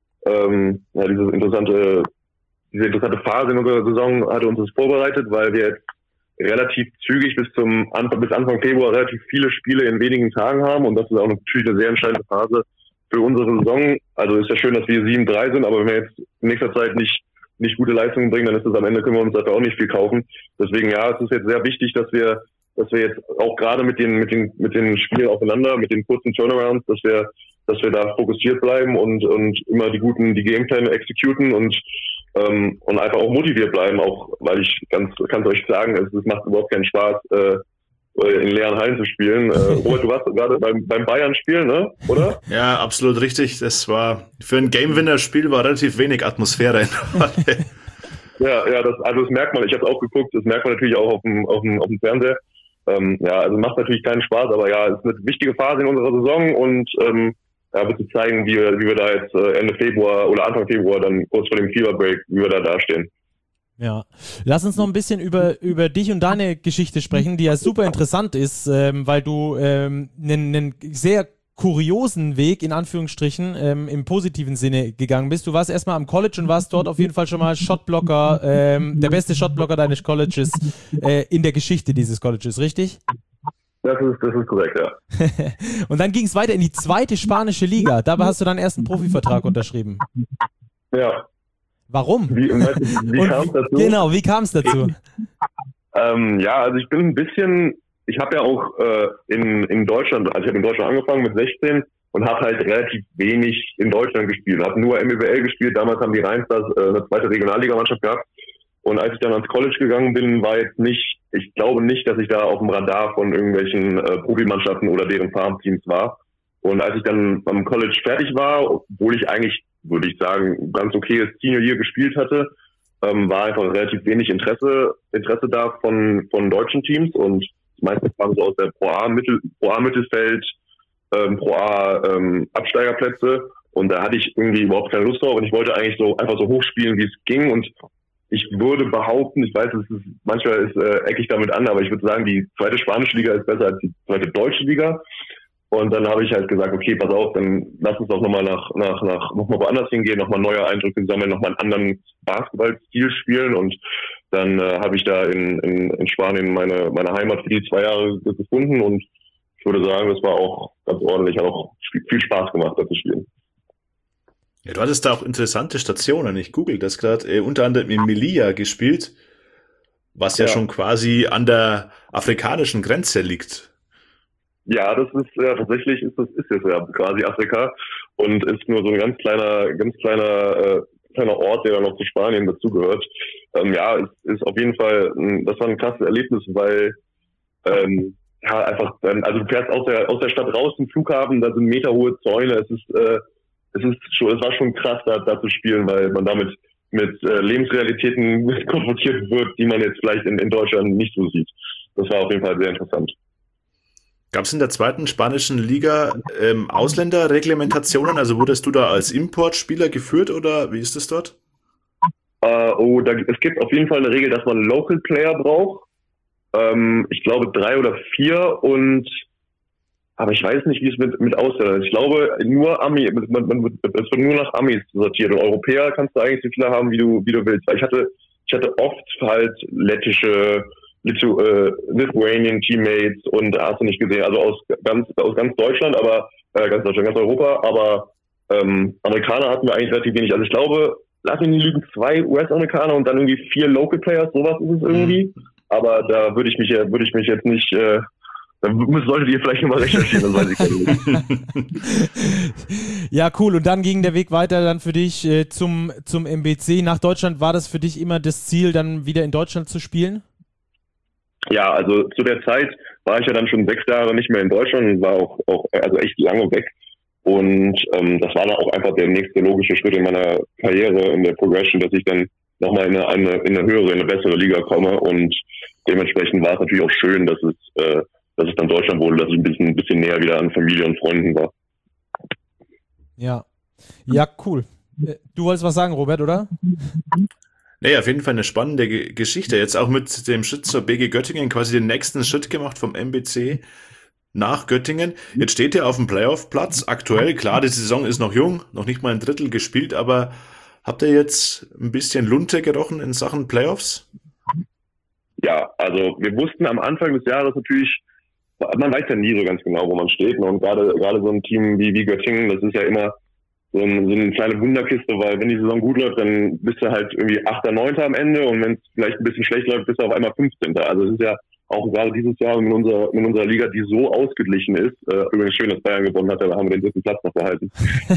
Phase in unserer Saison hatte uns das vorbereitet, weil wir jetzt relativ zügig bis Anfang Februar relativ viele Spiele in wenigen Tagen haben und das ist auch natürlich eine sehr entscheidende Phase für unsere Saison. Also ist ja schön, dass wir 7-3 sind, aber wenn wir jetzt in nächster Zeit nicht gute Leistungen bringen, dann ist es am Ende, können wir uns dafür auch nicht viel kaufen. Deswegen ja, es ist jetzt sehr wichtig, dass wir jetzt auch gerade mit den Spielen aufeinander, mit den kurzen Turnarounds, dass wir da fokussiert bleiben und immer die Gamepläne exekuten und einfach auch motiviert bleiben, auch weil ich kann es euch sagen, es macht überhaupt keinen Spaß, in leeren Hallen zu spielen. Robert, du warst gerade beim Bayern-Spiel, ne? Oder? Ja, absolut richtig. Das war für ein Game-Winner-Spiel war relativ wenig Atmosphäre in der Halle. Ja, das merkt man. Ich habe auch geguckt. Das merkt man natürlich auch auf dem Fernseher. Also macht natürlich keinen Spaß, aber ja, es ist eine wichtige Phase in unserer Saison und wird sich zeigen, wie wir da jetzt Ende Februar oder Anfang Februar dann kurz vor dem Fever-Break, wie wir da dastehen. Ja, lass uns noch ein bisschen über dich und deine Geschichte sprechen, die ja super interessant ist, weil du einen sehr kuriosen Weg, in Anführungsstrichen, im positiven Sinne gegangen bist. Du warst erstmal am College und warst dort auf jeden Fall schon mal Shotblocker, der beste Shotblocker deines Colleges in der Geschichte dieses Colleges, richtig? Das ist korrekt, ja. Und dann ging es weiter in die 2. spanische Liga. Dabei hast du deinen ersten Profivertrag unterschrieben. Ja. Warum? Wie kam es dazu? Genau, wie kam es dazu? Also ich bin ein bisschen, ich habe ja auch in Deutschland, also ich habe in Deutschland angefangen mit 16 und habe halt relativ wenig in Deutschland gespielt. Habe nur MBBL gespielt, damals haben die Rheinstars eine 2. Regionalligamannschaft gehabt Und als ich dann ans College gegangen bin, war jetzt nicht, ich glaube nicht, dass ich da auf dem Radar von irgendwelchen Profimannschaften oder deren Farmteams war. Und als ich dann am College fertig war, obwohl ich eigentlich, würde ich sagen, ganz okayes Senior Year gespielt hatte, war einfach relativ wenig Interesse da von deutschen Teams, und meistens kam so aus der Pro A Mittelfeld, Pro A Absteigerplätze, und da hatte ich irgendwie überhaupt keine Lust drauf, und ich wollte eigentlich so einfach so hochspielen, wie es ging, und ich würde behaupten, ich weiß, manchmal ecke ich damit an, aber ich würde sagen, die zweite spanische Liga ist besser als die zweite deutsche Liga. Und dann habe ich halt gesagt, okay, pass auf, dann lass uns doch nochmal nochmal woanders hingehen, nochmal neue Eindrücke sammeln, nochmal einen anderen Basketballstil spielen. Und dann habe ich da in Spanien meine Heimat für die 2 Jahre gefunden, und ich würde sagen, das war auch ganz ordentlich, hat auch viel Spaß gemacht, da zu spielen. Ja, du hattest da auch interessante Stationen. Ich google das gerade. Unter anderem in Melilla gespielt, was ja schon quasi an der afrikanischen Grenze liegt. Ja, das ist tatsächlich ist jetzt ja quasi Afrika und ist nur so ein ganz kleiner Ort, der dann noch zu Spanien dazugehört. Ja, es ist auf jeden Fall, das war ein krasses Erlebnis, weil einfach, also du fährst aus der Stadt raus zum Flughafen, da sind meterhohe Zäune. Es war schon krass, da zu spielen, weil man damit mit Lebensrealitäten konfrontiert wird, die man jetzt vielleicht in Deutschland nicht so sieht. Das war auf jeden Fall sehr interessant. Gab es in der zweiten spanischen Liga Ausländerreglementationen? Also wurdest du da als Importspieler geführt, oder wie ist das dort? Es gibt auf jeden Fall eine Regel, dass man Local Player braucht. Ich glaube 3 oder 4, aber ich weiß nicht, wie es mit Ausländern ist. Ich glaube, nur es wird nur nach Amis sortiert. Und Europäer kannst du eigentlich so viele haben, wie du willst. Weil ich hatte oft halt lettische, Lithuanian Teammates, und hast du nicht gesehen, also aus ganz Deutschland, aber ganz Europa, aber Amerikaner hatten wir eigentlich relativ wenig. Also ich glaube, lass mich nicht lügen, 2 US-Amerikaner und dann irgendwie 4 Local Players, sowas ist es irgendwie. Aber da würde ich mich jetzt nicht, solltet ihr vielleicht nochmal recherchieren, das weiß ich nicht. Ja, cool. Und dann ging der Weg weiter dann für dich zum MBC. Nach Deutschland, war das für dich immer das Ziel, dann wieder in Deutschland zu spielen? Ja, also zu der Zeit war ich ja dann schon 6 Jahre nicht mehr in Deutschland und war auch also echt lange weg. Und das war dann auch einfach der nächste logische Schritt in meiner Karriere, in der Progression, dass ich dann nochmal in eine höhere, in eine bessere Liga komme. Und dementsprechend war es natürlich auch schön, dass es dann Deutschland wurde, dass ich ein bisschen näher wieder an Familie und Freunden war. Ja, cool. Du wolltest was sagen, Robert, oder? Nee, auf jeden Fall eine spannende Geschichte. Jetzt auch mit dem Schritt zur BG Göttingen, quasi den nächsten Schritt gemacht vom MBC nach Göttingen. Jetzt steht ihr auf dem Playoff-Platz. Aktuell, klar, die Saison ist noch jung, noch nicht mal ein Drittel gespielt, aber habt ihr jetzt ein bisschen Lunte gerochen in Sachen Playoffs? Ja, also wir wussten am Anfang des Jahres natürlich, man weiß ja nie so ganz genau, wo man steht. Und gerade so ein Team wie Göttingen, das ist ja immer so eine kleine Wunderkiste, weil wenn die Saison gut läuft, dann bist du halt irgendwie 8., 9. am Ende, und wenn es vielleicht ein bisschen schlecht läuft, bist du auf einmal 15. Also es ist ja auch gerade dieses Jahr in unserer Liga, die so ausgeglichen ist, übrigens schön, dass Bayern gewonnen hat, da haben wir den 3. Platz noch behalten.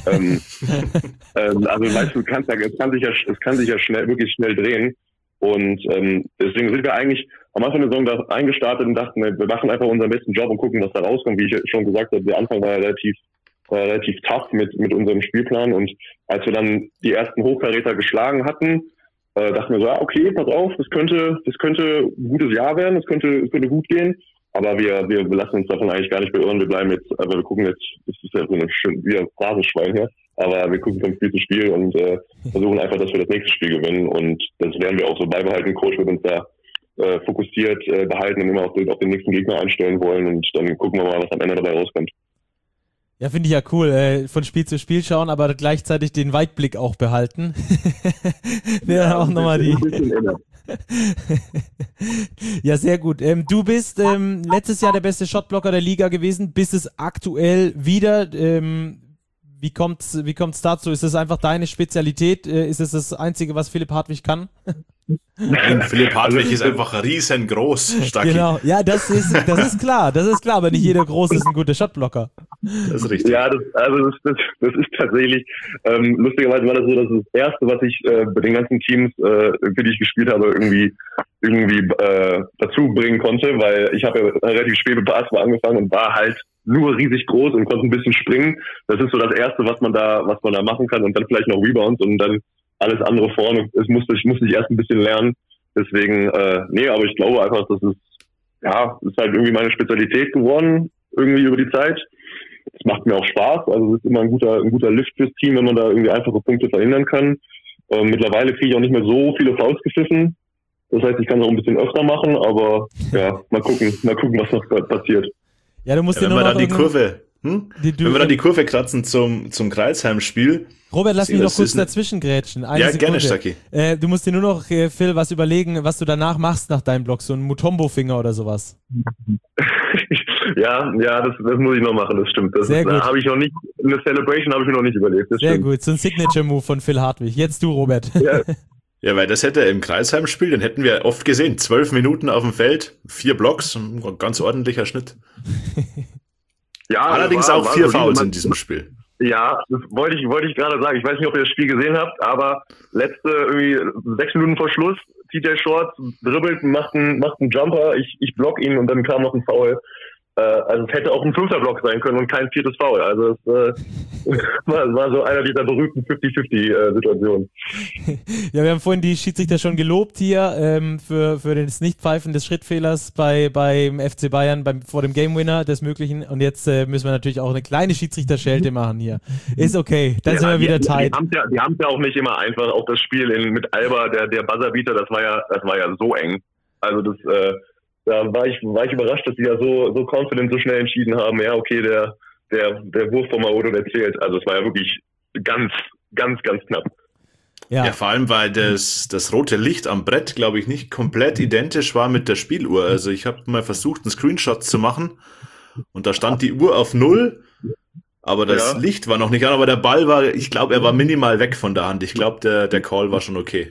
Also weißt du, es kann sich ja wirklich schnell drehen. Und deswegen sind wir eigentlich am Anfang der Saison da eingestartet und dachten, wir machen einfach unseren besten Job und gucken, was da rauskommt. Wie ich schon gesagt habe, der Anfang war ja relativ tough mit unserem Spielplan, und als wir dann die ersten Hochkaräter geschlagen hatten, dachten wir so, okay, pass auf, das könnte ein gutes Jahr werden, es könnte gut gehen, aber wir lassen uns davon eigentlich gar nicht beirren, wir gucken jetzt, das ist ja so wie ein Phrasenschwein hier, aber wir gucken von Spiel zu Spiel und versuchen einfach, dass wir das nächste Spiel gewinnen, und das werden wir auch so beibehalten. Coach wird uns da fokussiert behalten und immer auf den nächsten Gegner einstellen wollen, und dann gucken wir mal, was am Ende dabei rauskommt. Ja, finde ich ja cool, von Spiel zu Spiel schauen, aber gleichzeitig den Weitblick auch behalten. Ja, auch nochmal die. Ja, sehr gut. Du bist letztes Jahr der beste Shotblocker der Liga gewesen, bist es aktuell wieder. Wie kommt's dazu? Ist es einfach deine Spezialität? Ist es das Einzige, was Philipp Hartwig kann? Und Philipp Hartwig ist einfach riesengroß, Stacki. Genau, ja, das ist klar, aber nicht jeder Groß ist ein guter Shotblocker. Das ist richtig. Ja, das ist tatsächlich, lustigerweise war das so, dass das Erste, was ich bei den ganzen Teams, für die ich gespielt habe, irgendwie dazu bringen konnte, weil ich habe ja relativ spät mit Basketball angefangen und war halt nur riesig groß und konnte ein bisschen springen. Das ist so das Erste, was man da machen kann, und dann vielleicht noch Rebounds und dann alles andere vorne. Ich musste erst ein bisschen lernen. Deswegen, aber ich glaube einfach, das ist halt irgendwie meine Spezialität geworden, irgendwie über die Zeit. Es macht mir auch Spaß, also es ist immer ein guter Lift fürs Team, wenn man da irgendwie einfache Punkte verhindern kann. Mittlerweile kriege ich auch nicht mehr so viele Fouls gepfiffen. Das heißt, ich kann es auch ein bisschen öfter machen, aber ja, mal gucken, was noch passiert. Ja, du musst wenn wir dann die Kurve, wenn wir dann die Kurve kratzen zum Kreisheim-Spiel. Robert, lass mich noch kurz dazwischen grätschen. Ja, gerne, Stacki. Du musst dir nur noch, Phil, was überlegen, was du danach machst nach deinem Block, so ein Mutombo-Finger oder sowas. Ja, das muss ich noch machen, das stimmt. Das habe ich noch nicht, eine Celebration habe ich mir noch nicht überlegt. Das Sehr stimmt. Gut, so ein Signature-Move von Phil Hartwig. Jetzt du, Robert. Ja. Ja, weil das hätte im Kreisheim-Spiel, den hätten wir oft gesehen. 12 Minuten auf dem Feld, 4 Blocks, ein ganz ordentlicher Schnitt. Ja, allerdings auch 4 Fouls in diesem Spiel. Ja, das wollte ich gerade sagen. Ich weiß nicht, ob ihr das Spiel gesehen habt, aber letzte irgendwie 6 Minuten vor Schluss, TJ Shorts dribbelt, macht einen Jumper, ich block ihn und dann kam noch ein Foul. Also es hätte auch ein 5. Block sein können und kein 4. Foul. Also es war so einer dieser berühmten 50-50 Situationen. Ja, wir haben vorhin die Schiedsrichter schon gelobt hier für das Nichtpfeifen des Schrittfehlers beim FC Bayern vor dem Game Winner des Möglichen. Und jetzt müssen wir natürlich auch eine kleine Schiedsrichterschelte machen hier. Ist okay, dann sind wir wieder tight. Die haben es ja auch nicht immer einfach. Auch das Spiel mit Alba, der Buzzerbeater, das war ja so eng. Also da war ich überrascht, dass die da so confident, so schnell entschieden haben. Ja, okay, der Wurf von Maodo, der zählt. Also es war ja wirklich ganz, ganz, ganz knapp. Ja, vor allem, weil das rote Licht am Brett, glaube ich, nicht komplett identisch war mit der Spieluhr. Also ich habe mal versucht, einen Screenshot zu machen und da stand die Uhr auf 0, aber das Licht war noch nicht an, aber der Ball war, ich glaube, er war minimal weg von der Hand. Ich glaube, der Call war schon okay.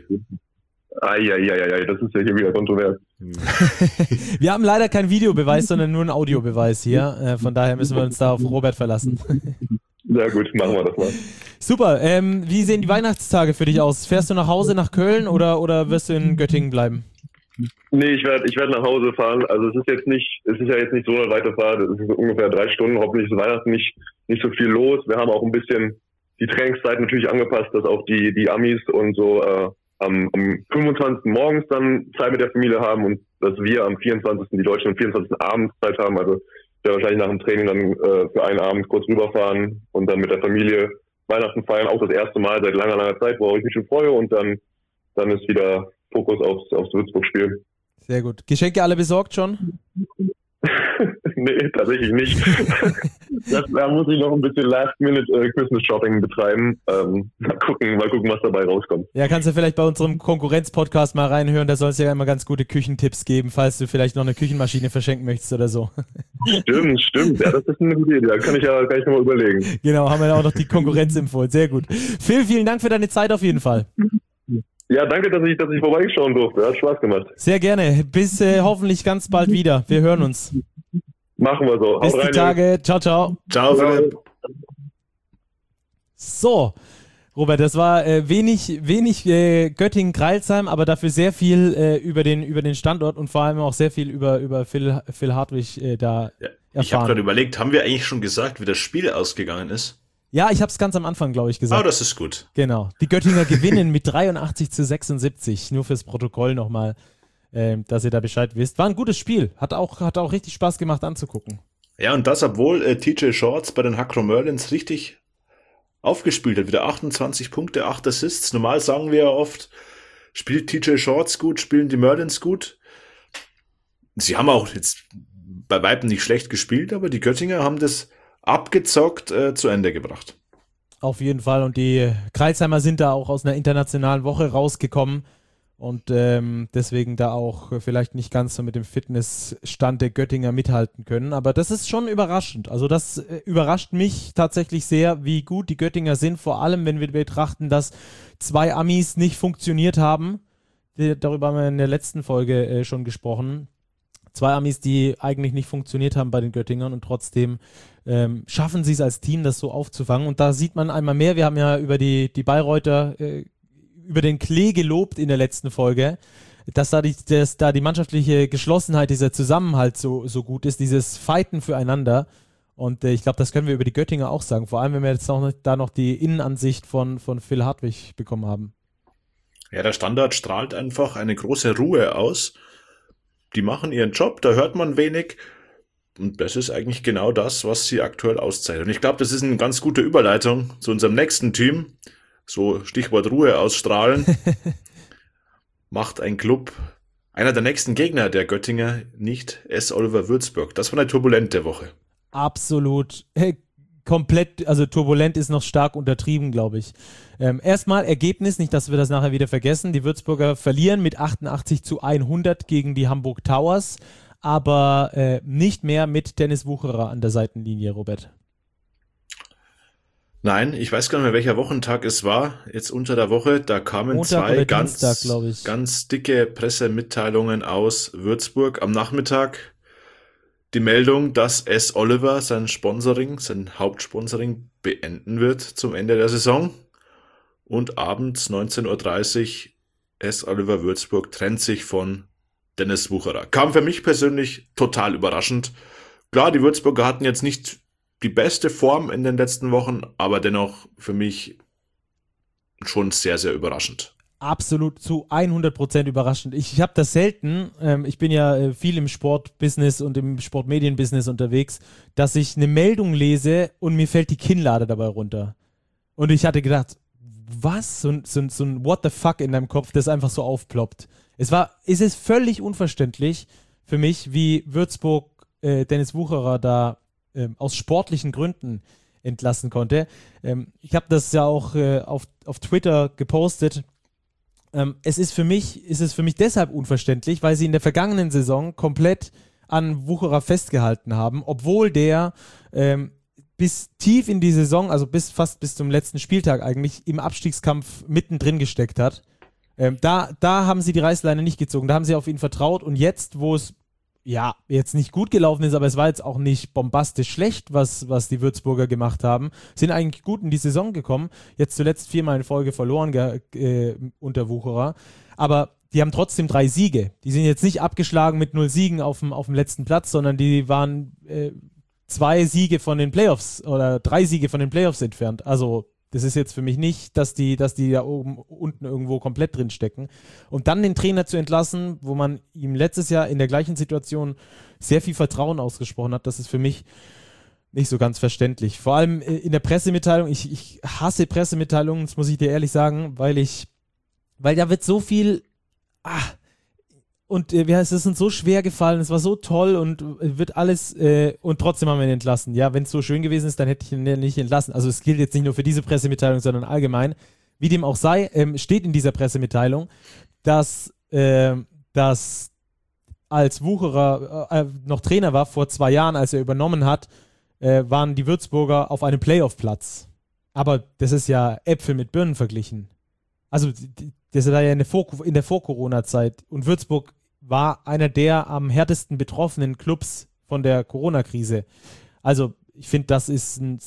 Das ist ja hier wieder kontrovers. Wir haben leider keinen Videobeweis, sondern nur einen Audiobeweis hier. Von daher müssen wir uns da auf Robert verlassen. Ja gut, machen wir das mal. Super. Wie sehen die Weihnachtstage für dich aus? Fährst du nach Hause nach Köln oder wirst du in Göttingen bleiben? Nee, ich werd nach Hause fahren. Also es ist ja jetzt nicht so eine weite Fahrt. Es ist ungefähr 3 Stunden. Hoffentlich ist Weihnachten nicht so viel los. Wir haben auch ein bisschen die Trainingszeit natürlich angepasst, dass auch die Amis und so am 25. morgens dann Zeit mit der Familie haben und dass wir am 24. die Deutschen am 24. abends Zeit haben. Also ja, wahrscheinlich nach dem Training dann für einen Abend kurz rüberfahren und dann mit der Familie Weihnachten feiern. Auch das erste Mal seit langer Zeit, worauf ich mich schon freue. Und dann ist wieder Fokus aufs Würzburg-Spiel. Sehr gut. Geschenke alle besorgt schon? Nee, tatsächlich nicht. Da muss ich noch ein bisschen Last-Minute-Christmas-Shopping betreiben. Mal gucken, was dabei rauskommt. Ja, kannst du vielleicht bei unserem Konkurrenz-Podcast mal reinhören. Da soll es ja immer ganz gute Küchentipps geben, falls du vielleicht noch eine Küchenmaschine verschenken möchtest oder so. Stimmt. Ja, das ist eine gute Idee. Da kann ich nochmal überlegen. Genau, haben wir ja auch noch die Konkurrenz empfohlen. Sehr gut. Phil, vielen Dank für deine Zeit auf jeden Fall. Ja, danke, dass ich vorbeischauen durfte. Hat Spaß gemacht. Sehr gerne. Bis hoffentlich ganz bald wieder. Wir hören uns. Machen wir so. Bis die Tage. Ciao, ciao. Ciao, Philipp. So, Robert, das war wenig Göttingen-Kreilsheim, aber dafür sehr viel über den Standort und vor allem auch sehr viel über Phil Hartwig da erfahren. Ich habe gerade überlegt, haben wir eigentlich schon gesagt, wie das Spiel ausgegangen ist? Ja, ich habe es ganz am Anfang, glaube ich, gesagt. Oh, das ist gut. Genau. Die Göttinger gewinnen mit 83-76. Nur fürs Protokoll nochmal, dass ihr da Bescheid wisst. War ein gutes Spiel. Hat auch richtig Spaß gemacht anzugucken. Ja, und das, obwohl TJ Shorts bei den Hakro Merlins richtig aufgespielt hat. Wieder 28 Punkte, 8 Assists. Normal sagen wir ja oft, spielt TJ Shorts gut, spielen die Merlins gut. Sie haben auch jetzt bei weitem nicht schlecht gespielt, aber die Göttinger haben das abgezockt zu Ende gebracht. Auf jeden Fall. Und die Kreilsheimer sind da auch aus einer internationalen Woche rausgekommen und deswegen da auch vielleicht nicht ganz so mit dem Fitnessstand der Göttinger mithalten können. Aber das ist schon überraschend. Also das überrascht mich tatsächlich sehr, wie gut die Göttinger sind. Vor allem, wenn wir betrachten, dass 2 Amis nicht funktioniert haben. Darüber haben wir in der letzten Folge schon gesprochen. 2 Amis, die eigentlich nicht funktioniert haben bei den Göttingern und trotzdem schaffen sie es als Team, das so aufzufangen. Und da sieht man einmal mehr, wir haben ja über die Bayreuther, über den Klee gelobt in der letzten Folge, dass da die mannschaftliche Geschlossenheit, dieser Zusammenhalt so gut ist, dieses Fighten füreinander. Und ich glaube, das können wir über die Göttinger auch sagen, vor allem, wenn wir jetzt noch die Innenansicht von Phil Hartwig bekommen haben. Ja, der Standard strahlt einfach eine große Ruhe aus. Die machen ihren Job, da hört man wenig. Und das ist eigentlich genau das, was sie aktuell auszeichnet. Und ich glaube, das ist eine ganz gute Überleitung zu unserem nächsten Team. So Stichwort Ruhe ausstrahlen. Macht ein Club, einer der nächsten Gegner der Göttinger, nicht S. Oliver Würzburg. Das war eine turbulente Woche. Absolut. Komplett, also turbulent ist noch stark untertrieben, glaube ich. Erstmal Ergebnis, nicht, dass wir das nachher wieder vergessen. Die Würzburger verlieren mit 88:100 gegen die Hamburg Towers, aber nicht mehr mit Dennis Wucherer an der Seitenlinie, Robert. Nein, ich weiß gar nicht mehr, welcher Wochentag es war, jetzt unter der Woche. Da kamen Montag zwei Dienstag, ganz dicke Pressemitteilungen aus Würzburg. Am Nachmittag die Meldung, dass S. Oliver sein Hauptsponsoring beenden wird zum Ende der Saison. Und abends 19:30 Uhr S. Oliver Würzburg trennt sich von Dennis Wucherer. Kam für mich persönlich total überraschend. Klar, die Würzburger hatten jetzt nicht die beste Form in den letzten Wochen, aber dennoch für mich schon sehr, sehr überraschend. Absolut zu 100% überraschend. Ich habe das selten, ich bin ja viel im Sportbusiness und im Sportmedienbusiness unterwegs, dass ich eine Meldung lese und mir fällt die Kinnlade dabei runter. Und ich hatte gedacht, was? So ein What the fuck in deinem Kopf, das einfach so aufploppt. Es ist völlig unverständlich für mich, wie Würzburg Dennis Wucherer da aus sportlichen Gründen entlassen konnte. Ich habe das ja auch auf Twitter gepostet. Es ist für mich deshalb unverständlich, weil sie in der vergangenen Saison komplett an Wucherer festgehalten haben, obwohl der bis tief in die Saison, also fast bis zum letzten Spieltag eigentlich, im Abstiegskampf mittendrin gesteckt hat. Da haben sie die Reißleine nicht gezogen, da haben sie auf ihn vertraut und jetzt, wo es ja jetzt nicht gut gelaufen ist, aber es war jetzt auch nicht bombastisch schlecht, was die Würzburger gemacht haben, sind eigentlich gut in die Saison gekommen, jetzt zuletzt 4-mal in Folge verloren unter Wucherer, aber die haben trotzdem 3 Siege. Die sind jetzt nicht abgeschlagen mit 0 Siegen auf dem letzten Platz, sondern die waren 2 Siege von den Playoffs oder 3 Siege von den Playoffs entfernt. Also das ist jetzt für mich nicht, dass die da oben unten irgendwo komplett drin stecken. Und dann den Trainer zu entlassen, wo man ihm letztes Jahr in der gleichen Situation sehr viel Vertrauen ausgesprochen hat, das ist für mich nicht so ganz verständlich. Vor allem in der Pressemitteilung, ich hasse Pressemitteilungen, das muss ich dir ehrlich sagen, weil da wird so viel und es ist uns so schwer gefallen, es war so toll und wird alles, und trotzdem haben wir ihn entlassen. Ja, wenn es so schön gewesen ist, dann hätte ich ihn nicht entlassen. Also es gilt jetzt nicht nur für diese Pressemitteilung, sondern allgemein. Wie dem auch sei, steht in dieser Pressemitteilung, dass als Wucherer noch Trainer war, vor 2 Jahren, als er übernommen hat, waren die Würzburger auf einem Playoff-Platz. Aber das ist ja Äpfel mit Birnen verglichen. Also das war ja in der Vor-Corona-Zeit und Würzburg war einer der am härtesten betroffenen Clubs von der Corona-Krise. Also ich finde, das ist ein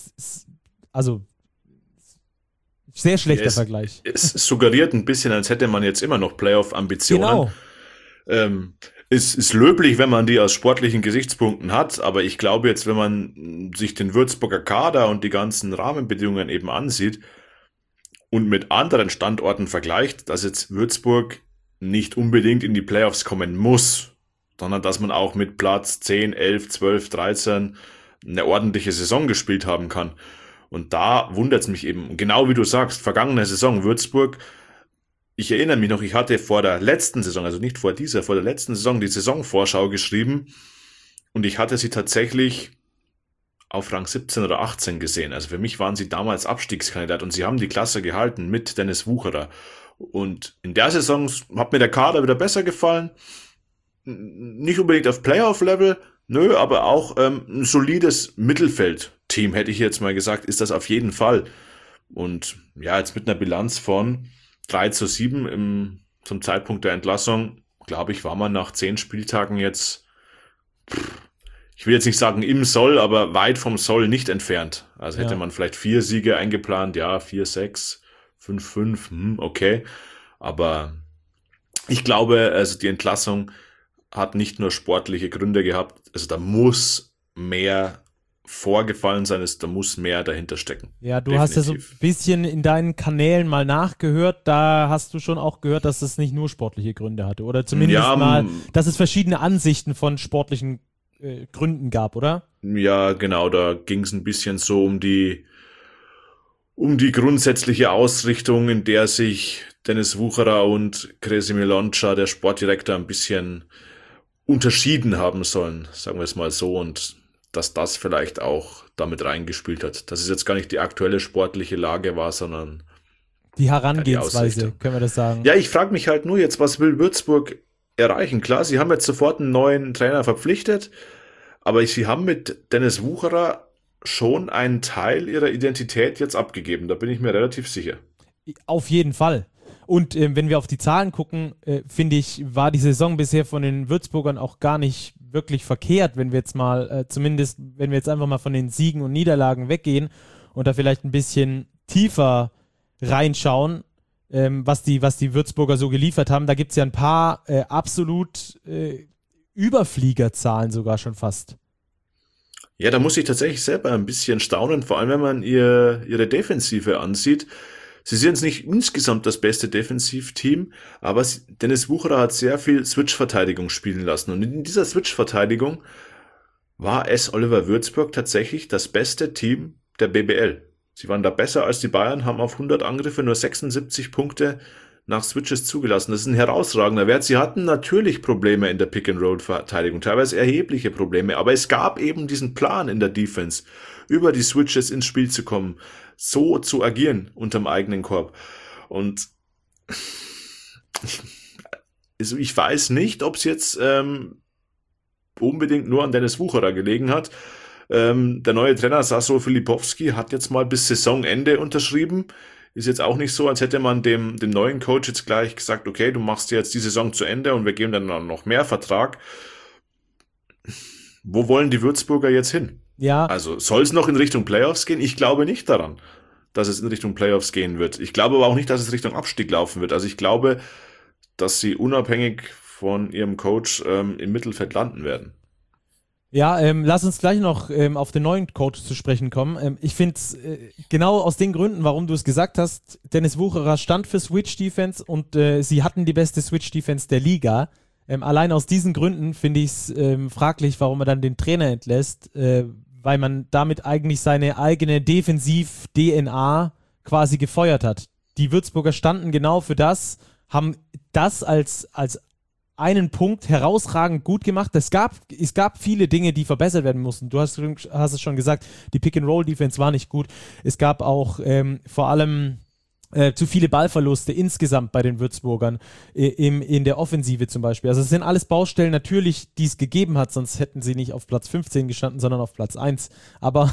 sehr schlechter Vergleich. Es suggeriert ein bisschen, als hätte man jetzt immer noch Playoff-Ambitionen. Genau. Es ist löblich, wenn man die aus sportlichen Gesichtspunkten hat, aber ich glaube jetzt, wenn man sich den Würzburger Kader und die ganzen Rahmenbedingungen eben ansieht, und mit anderen Standorten vergleicht, dass jetzt Würzburg nicht unbedingt in die Playoffs kommen muss, sondern dass man auch mit Platz 10, 11, 12, 13 eine ordentliche Saison gespielt haben kann. Und da wundert es mich eben, genau wie du sagst, vergangene Saison Würzburg, ich erinnere mich noch, ich hatte vor der letzten Saison, also nicht vor dieser, vor der letzten Saison die Saisonvorschau geschrieben und ich hatte sie tatsächlich auf Rang 17 oder 18 gesehen. Also für mich waren sie damals Abstiegskandidat und sie haben die Klasse gehalten mit Dennis Wucherer. Und in der Saison hat mir der Kader wieder besser gefallen. Nicht unbedingt auf Playoff-Level, nö, aber auch ein solides Mittelfeld-Team, hätte ich jetzt mal gesagt, ist das auf jeden Fall. Und ja, jetzt mit einer Bilanz von 3:7 zum Zeitpunkt der Entlassung, glaube ich, war man nach 10 Spieltagen jetzt ich will jetzt nicht sagen im Soll, aber weit vom Soll nicht entfernt. Also hätte man vielleicht 4 Siege eingeplant, 4-6, 5-5, okay. Aber ich glaube, also die Entlassung hat nicht nur sportliche Gründe gehabt, also da muss mehr vorgefallen sein, da muss mehr dahinter stecken. Ja, du hast ja so ein bisschen in deinen Kanälen mal nachgehört, da hast du schon auch gehört, dass es nicht nur sportliche Gründe hatte oder zumindest mal, dass es verschiedene Ansichten von sportlichen Gründen gab, oder? Ja, genau, da ging es ein bisschen so um die grundsätzliche Ausrichtung, in der sich Dennis Wucherer und Kresimir Lonča, der Sportdirektor, ein bisschen unterschieden haben sollen, sagen wir es mal so, und dass das vielleicht auch damit reingespielt hat. Dass es jetzt gar nicht die aktuelle sportliche Lage war, sondern die Herangehensweise, können wir das sagen. Ja, ich frage mich halt nur jetzt, was will Würzburg erreichen? Klar, sie haben jetzt sofort einen neuen Trainer verpflichtet, aber sie haben mit Dennis Wucherer schon einen Teil ihrer Identität jetzt abgegeben. Da bin ich mir relativ sicher. Auf jeden Fall. Und wenn wir auf die Zahlen gucken, finde ich, war die Saison bisher von den Würzburgern auch gar nicht wirklich verkehrt, wenn wir jetzt mal, zumindest, wenn wir jetzt einfach mal von den Siegen und Niederlagen weggehen und da vielleicht ein bisschen tiefer reinschauen, was die Würzburger so geliefert haben. Da gibt es ja ein paar absolut Überfliegerzahlen sogar schon fast. Ja, da muss ich tatsächlich selber ein bisschen staunen, vor allem wenn man ihre Defensive ansieht. Sie sind jetzt nicht insgesamt das beste Defensivteam, aber Dennis Wucherer hat sehr viel Switch-Verteidigung spielen lassen. Und in dieser Switch-Verteidigung war es Oliver Würzburg tatsächlich das beste Team der BBL. Sie waren da besser als die Bayern, haben auf 100 Angriffe nur 76 Punkte nach Switches zugelassen. Das ist ein herausragender Wert. Sie hatten natürlich Probleme in der Pick-and-Roll-Verteidigung, teilweise erhebliche Probleme, aber es gab eben diesen Plan in der Defense, über die Switches ins Spiel zu kommen, so zu agieren unterm eigenen Korb. Und also ich weiß nicht, ob es jetzt unbedingt nur an Dennis Wucherer gelegen hat. Der neue Trainer Sasso Filipowski hat jetzt mal bis Saisonende unterschrieben. Ist jetzt auch nicht so, als hätte man dem neuen Coach jetzt gleich gesagt, okay, du machst jetzt die Saison zu Ende und wir geben dann noch mehr Vertrag. Wo wollen die Würzburger jetzt hin? Ja. Also soll es noch in Richtung Playoffs gehen? Ich glaube nicht daran, dass es in Richtung Playoffs gehen wird. Ich glaube aber auch nicht, dass es Richtung Abstieg laufen wird. Also ich glaube, dass sie unabhängig von ihrem Coach im Mittelfeld landen werden. Ja, lass uns gleich noch auf den neuen Coach zu sprechen kommen. Ich finde es genau aus den Gründen, warum du es gesagt hast, Dennis Wucherer stand für Switch-Defense und sie hatten die beste Switch-Defense der Liga. Allein aus diesen Gründen finde ich es fraglich, warum er dann den Trainer entlässt, weil man damit eigentlich seine eigene Defensiv-DNA quasi gefeuert hat. Die Würzburger standen genau für das, haben das als einen Punkt herausragend gut gemacht. Es gab viele Dinge, die verbessert werden mussten. Du hast es schon gesagt, die Pick-and-Roll-Defense war nicht gut. Es gab auch vor allem zu viele Ballverluste insgesamt bei den Würzburgern in der Offensive zum Beispiel. Also es sind alles Baustellen natürlich, die es gegeben hat, sonst hätten sie nicht auf Platz 15 gestanden, sondern auf Platz 1. Aber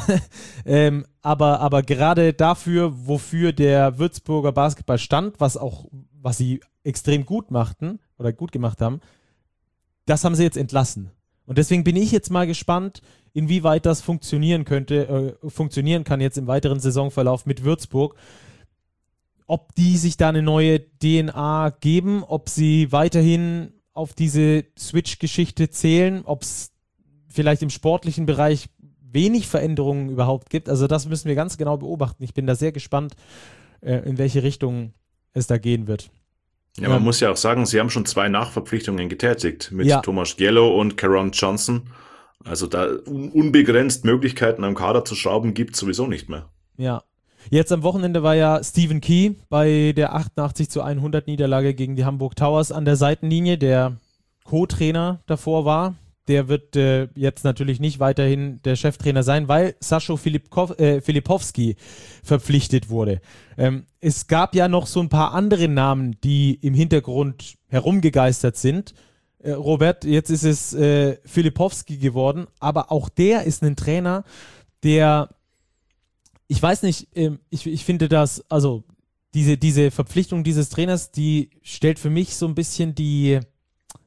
gerade dafür, wofür der Würzburger Basketball stand, was sie extrem gut machten oder gut gemacht haben, das haben sie jetzt entlassen. Und deswegen bin ich jetzt mal gespannt, inwieweit das funktionieren kann jetzt im weiteren Saisonverlauf mit Würzburg. Ob die sich da eine neue DNA geben, ob sie weiterhin auf diese Switch-Geschichte zählen, ob es vielleicht im sportlichen Bereich wenig Veränderungen überhaupt gibt. Also das müssen wir ganz genau beobachten. Ich bin da sehr gespannt, in welche Richtung es da gehen wird. Ja, man muss ja auch sagen, sie haben schon 2 Nachverpflichtungen getätigt mit Thomas Giello und Caron Johnson. Also da unbegrenzt Möglichkeiten am Kader zu schrauben gibt es sowieso nicht mehr. Ja. Jetzt am Wochenende war ja Stephen Key bei der 88-100 Niederlage gegen die Hamburg Towers an der Seitenlinie, der Co-Trainer davor war. Der wird jetzt natürlich nicht weiterhin der Cheftrainer sein, weil Sascho Filipowski verpflichtet wurde. Es gab ja noch so ein paar andere Namen, die im Hintergrund herumgegeistert sind. Robert, jetzt ist es Filipowski geworden, aber auch der ist ein Trainer, der, ich weiß nicht, ich finde das, also diese Verpflichtung dieses Trainers, die stellt für mich so ein bisschen die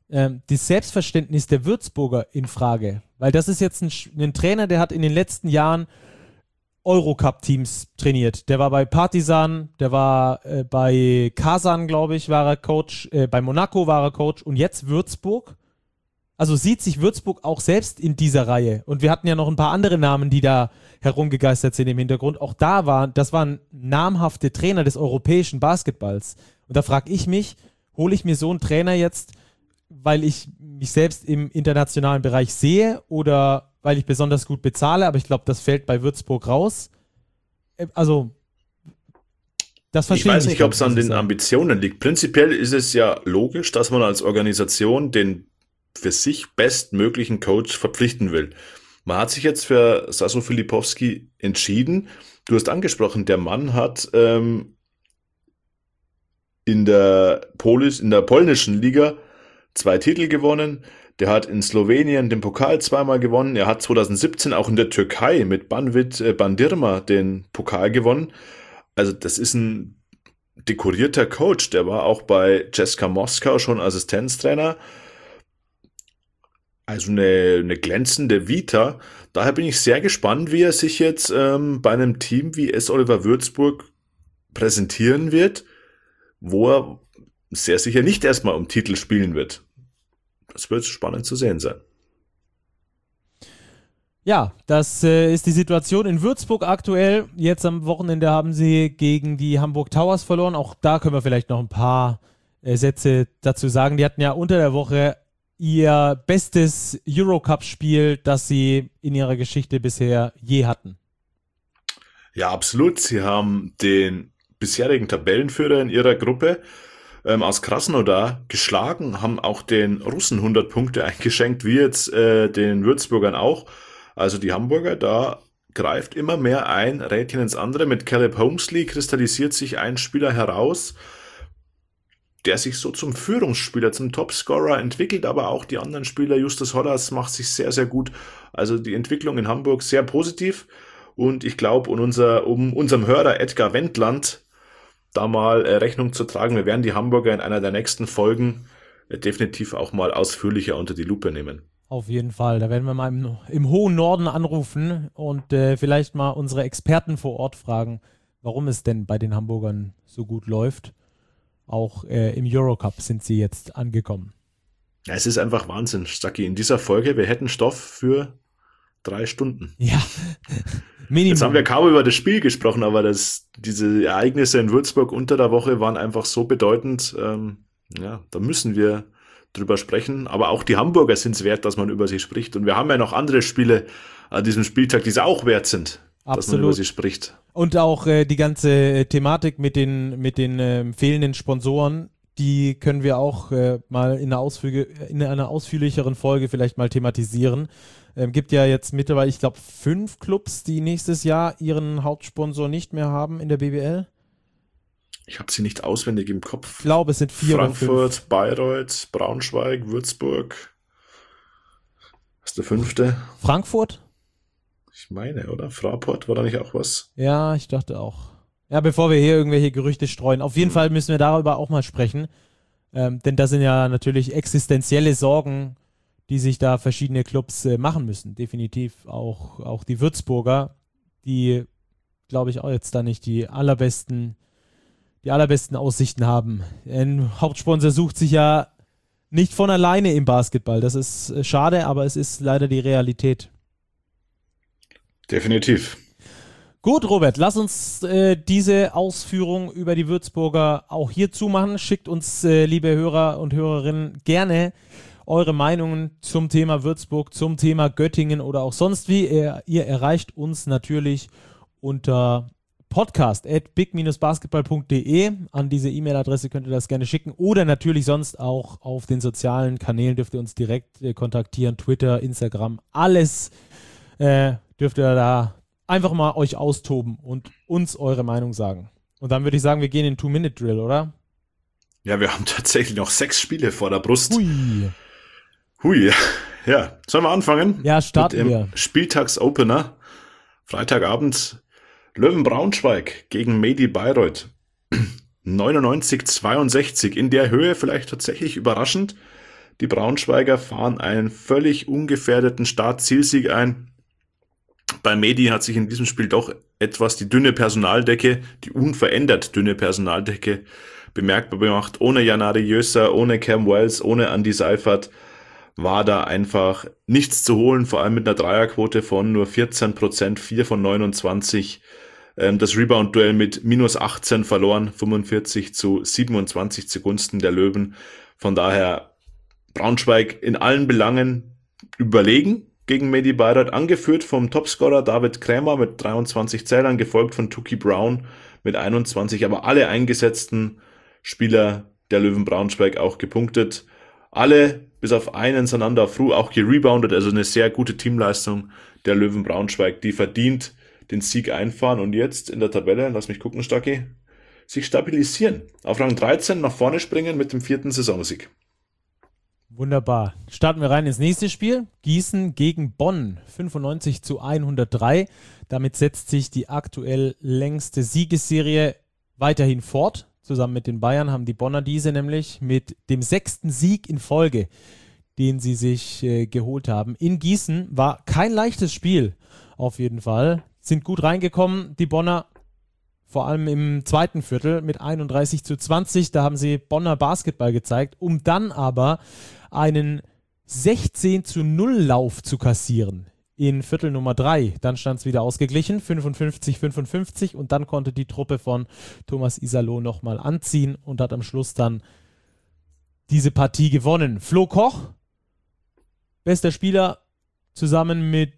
das Selbstverständnis der Würzburger in Frage. Weil das ist jetzt ein Trainer, der hat in den letzten Jahren Eurocup-Teams trainiert. Der war bei Partizan, der war bei Kasan, glaube ich, war er Coach, bei Monaco war er Coach und jetzt Würzburg. Also sieht sich Würzburg auch selbst in dieser Reihe. Und wir hatten ja noch ein paar andere Namen, die da herumgegeistert sind im Hintergrund. Auch das waren namhafte Trainer des europäischen Basketballs. Und da frage ich mich, hole ich mir so einen Trainer jetzt, weil ich mich selbst im internationalen Bereich sehe oder weil ich besonders gut bezahle? Aber ich glaube, das fällt bei Würzburg raus. Also, das verstehe ich nicht. Ich weiß nicht, ob es an den Ambitionen liegt. Prinzipiell ist es ja logisch, dass man als Organisation den für sich bestmöglichen Coach verpflichten will. Man hat sich jetzt für Sasho Filipowski entschieden. Du hast angesprochen, der Mann hat in der polnischen Liga 2 Titel gewonnen. Der hat in Slowenien den Pokal 2-mal gewonnen. Er hat 2017 auch in der Türkei mit Banvit Bandirma den Pokal gewonnen. Also das ist ein dekorierter Coach. Der war auch bei CSKA Moskau schon Assistenztrainer. Also eine glänzende Vita. Daher bin ich sehr gespannt, wie er sich jetzt bei einem Team wie S. Oliver Würzburg präsentieren wird, wo er sehr sicher nicht erstmal um Titel spielen wird. Das wird spannend zu sehen sein. Ja, das ist die Situation in Würzburg aktuell. Jetzt am Wochenende haben sie gegen die Hamburg Towers verloren. Auch da können wir vielleicht noch ein paar Sätze dazu sagen. Die hatten ja unter der Woche ihr bestes Eurocup-Spiel, das sie in ihrer Geschichte bisher je hatten. Ja, absolut. Sie haben den bisherigen Tabellenführer in ihrer Gruppe aus Krasnodar geschlagen, haben auch den Russen 100 Punkte eingeschenkt, wie jetzt den Würzburgern auch. Also die Hamburger, da greift immer mehr ein Rädchen ins andere. Mit Caleb Holmesley kristallisiert sich ein Spieler heraus, der sich so zum Führungsspieler, zum Topscorer entwickelt, aber auch die anderen Spieler, Justus Hollers macht sich sehr, sehr gut. Also die Entwicklung in Hamburg sehr positiv und ich glaube, um unserem Hörer Edgar Wendland da mal Rechnung zu tragen, wir werden die Hamburger in einer der nächsten Folgen definitiv auch mal ausführlicher unter die Lupe nehmen. Auf jeden Fall, da werden wir mal im hohen Norden anrufen und vielleicht mal unsere Experten vor Ort fragen, warum es denn bei den Hamburgern so gut läuft. Auch im Eurocup sind sie jetzt angekommen. Ja, es ist einfach Wahnsinn, Stucky. In dieser Folge, wir hätten Stoff für 3 Stunden. Ja, Minimum. Jetzt haben wir kaum über das Spiel gesprochen, aber diese Ereignisse in Würzburg unter der Woche waren einfach so bedeutend. Da müssen wir drüber sprechen. Aber auch die Hamburger sind es wert, dass man über sie spricht. Und wir haben ja noch andere Spiele an diesem Spieltag, die es auch wert sind, dass man über sie spricht. Und auch die ganze Thematik mit den fehlenden Sponsoren, die können wir auch mal in einer ausführlicheren Folge vielleicht mal thematisieren. Gibt ja jetzt mittlerweile, ich glaube, 5 Clubs, die nächstes Jahr ihren Hauptsponsor nicht mehr haben in der BBL. Ich habe sie nicht auswendig im Kopf. Ich glaube, es sind 4 Frankfurt, oder 5. Bayreuth, Braunschweig, Würzburg. Was ist der 5.? Frankfurt? Ich meine, oder? Fraport, war da nicht auch was? Ja, ich dachte auch. Ja, bevor wir hier irgendwelche Gerüchte streuen. Auf jeden Fall müssen wir darüber auch mal sprechen. Denn das sind ja natürlich existenzielle Sorgen, die sich da verschiedene Clubs machen müssen. Definitiv auch die Würzburger, die, glaube ich, auch jetzt da nicht die allerbesten Aussichten haben. Ein Hauptsponsor sucht sich ja nicht von alleine im Basketball. Das ist schade, aber es ist leider die Realität. Definitiv. Gut, Robert, lass uns diese Ausführung über die Würzburger auch hier zumachen. Schickt uns, liebe Hörer und Hörerinnen, gerne eure Meinungen zum Thema Würzburg, zum Thema Göttingen oder auch sonst wie. Ihr erreicht uns natürlich unter podcast@big-basketball.de. An diese E-Mail-Adresse könnt ihr das gerne schicken oder natürlich sonst auch auf den sozialen Kanälen dürft ihr uns direkt kontaktieren. Twitter, Instagram, alles dürft ihr da einfach mal euch austoben und uns eure Meinung sagen. Und dann würde ich sagen, wir gehen in 2-Minute-Drill, oder? Ja, wir haben tatsächlich noch 6 Spiele vor der Brust. Hui. Ja. Sollen wir anfangen? Ja, starten wir. Spieltags-Opener. Freitagabend Löwen Braunschweig gegen Medi Bayreuth. 99-62. In der Höhe vielleicht tatsächlich überraschend. Die Braunschweiger fahren einen völlig ungefährdeten Start-Zielsieg ein. Bei Medi hat sich in diesem Spiel doch etwas die unverändert dünne Personaldecke bemerkbar gemacht. Ohne Janari Jösser, ohne Cam Wells, ohne Andy Seifert war da einfach nichts zu holen, vor allem mit einer Dreierquote von nur 14%, 4 von 29. Das Rebound-Duell mit minus 18 verloren, 45-27 zugunsten der Löwen. Von daher Braunschweig in allen Belangen überlegen gegen Medi Bayreuth, angeführt vom Topscorer David Krämer mit 23 Zählern, gefolgt von Tuki Brown mit 21, aber alle eingesetzten Spieler der Löwen Braunschweig auch gepunktet. Alle, bis auf einen, Sananda Fru, auch gereboundet, also eine sehr gute Teamleistung der Löwen Braunschweig, die verdient den Sieg einfahren und jetzt in der Tabelle, lass mich gucken, Stacki, sich stabilisieren. Auf Rang 13 nach vorne springen mit dem 4. Saisonsieg. Wunderbar. Starten wir rein ins nächste Spiel. Gießen gegen Bonn, 95-103. Damit setzt sich die aktuell längste Siegesserie weiterhin fort. Zusammen mit den Bayern haben die Bonner diese nämlich mit dem 6. Sieg in Folge, den sie sich geholt haben. In Gießen war kein leichtes Spiel, auf jeden Fall. Sind gut reingekommen, die Bonner, vor allem im zweiten Viertel mit 31-20. Da haben sie Bonner Basketball gezeigt, um dann aber einen 16-0-Lauf zu kassieren in Viertel Nummer 3. Dann stand es wieder ausgeglichen, 55-55, und dann konnte die Truppe von Thomas Iserlohn nochmal anziehen und hat am Schluss dann diese Partie gewonnen. Flo Koch, bester Spieler, zusammen mit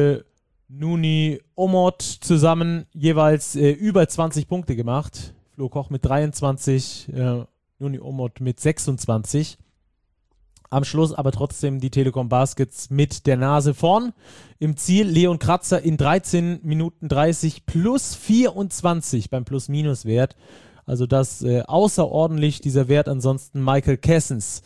Nuni Omot zusammen jeweils über 20 Punkte gemacht. Flo Koch mit 23, Nuni Omot mit 26. Am Schluss aber trotzdem die Telekom Baskets mit der Nase vorn. Im Ziel Leon Kratzer in 13 Minuten 30 plus 24 beim Plus-Minus-Wert. Also das außerordentlich, dieser Wert. Ansonsten Michael Kessens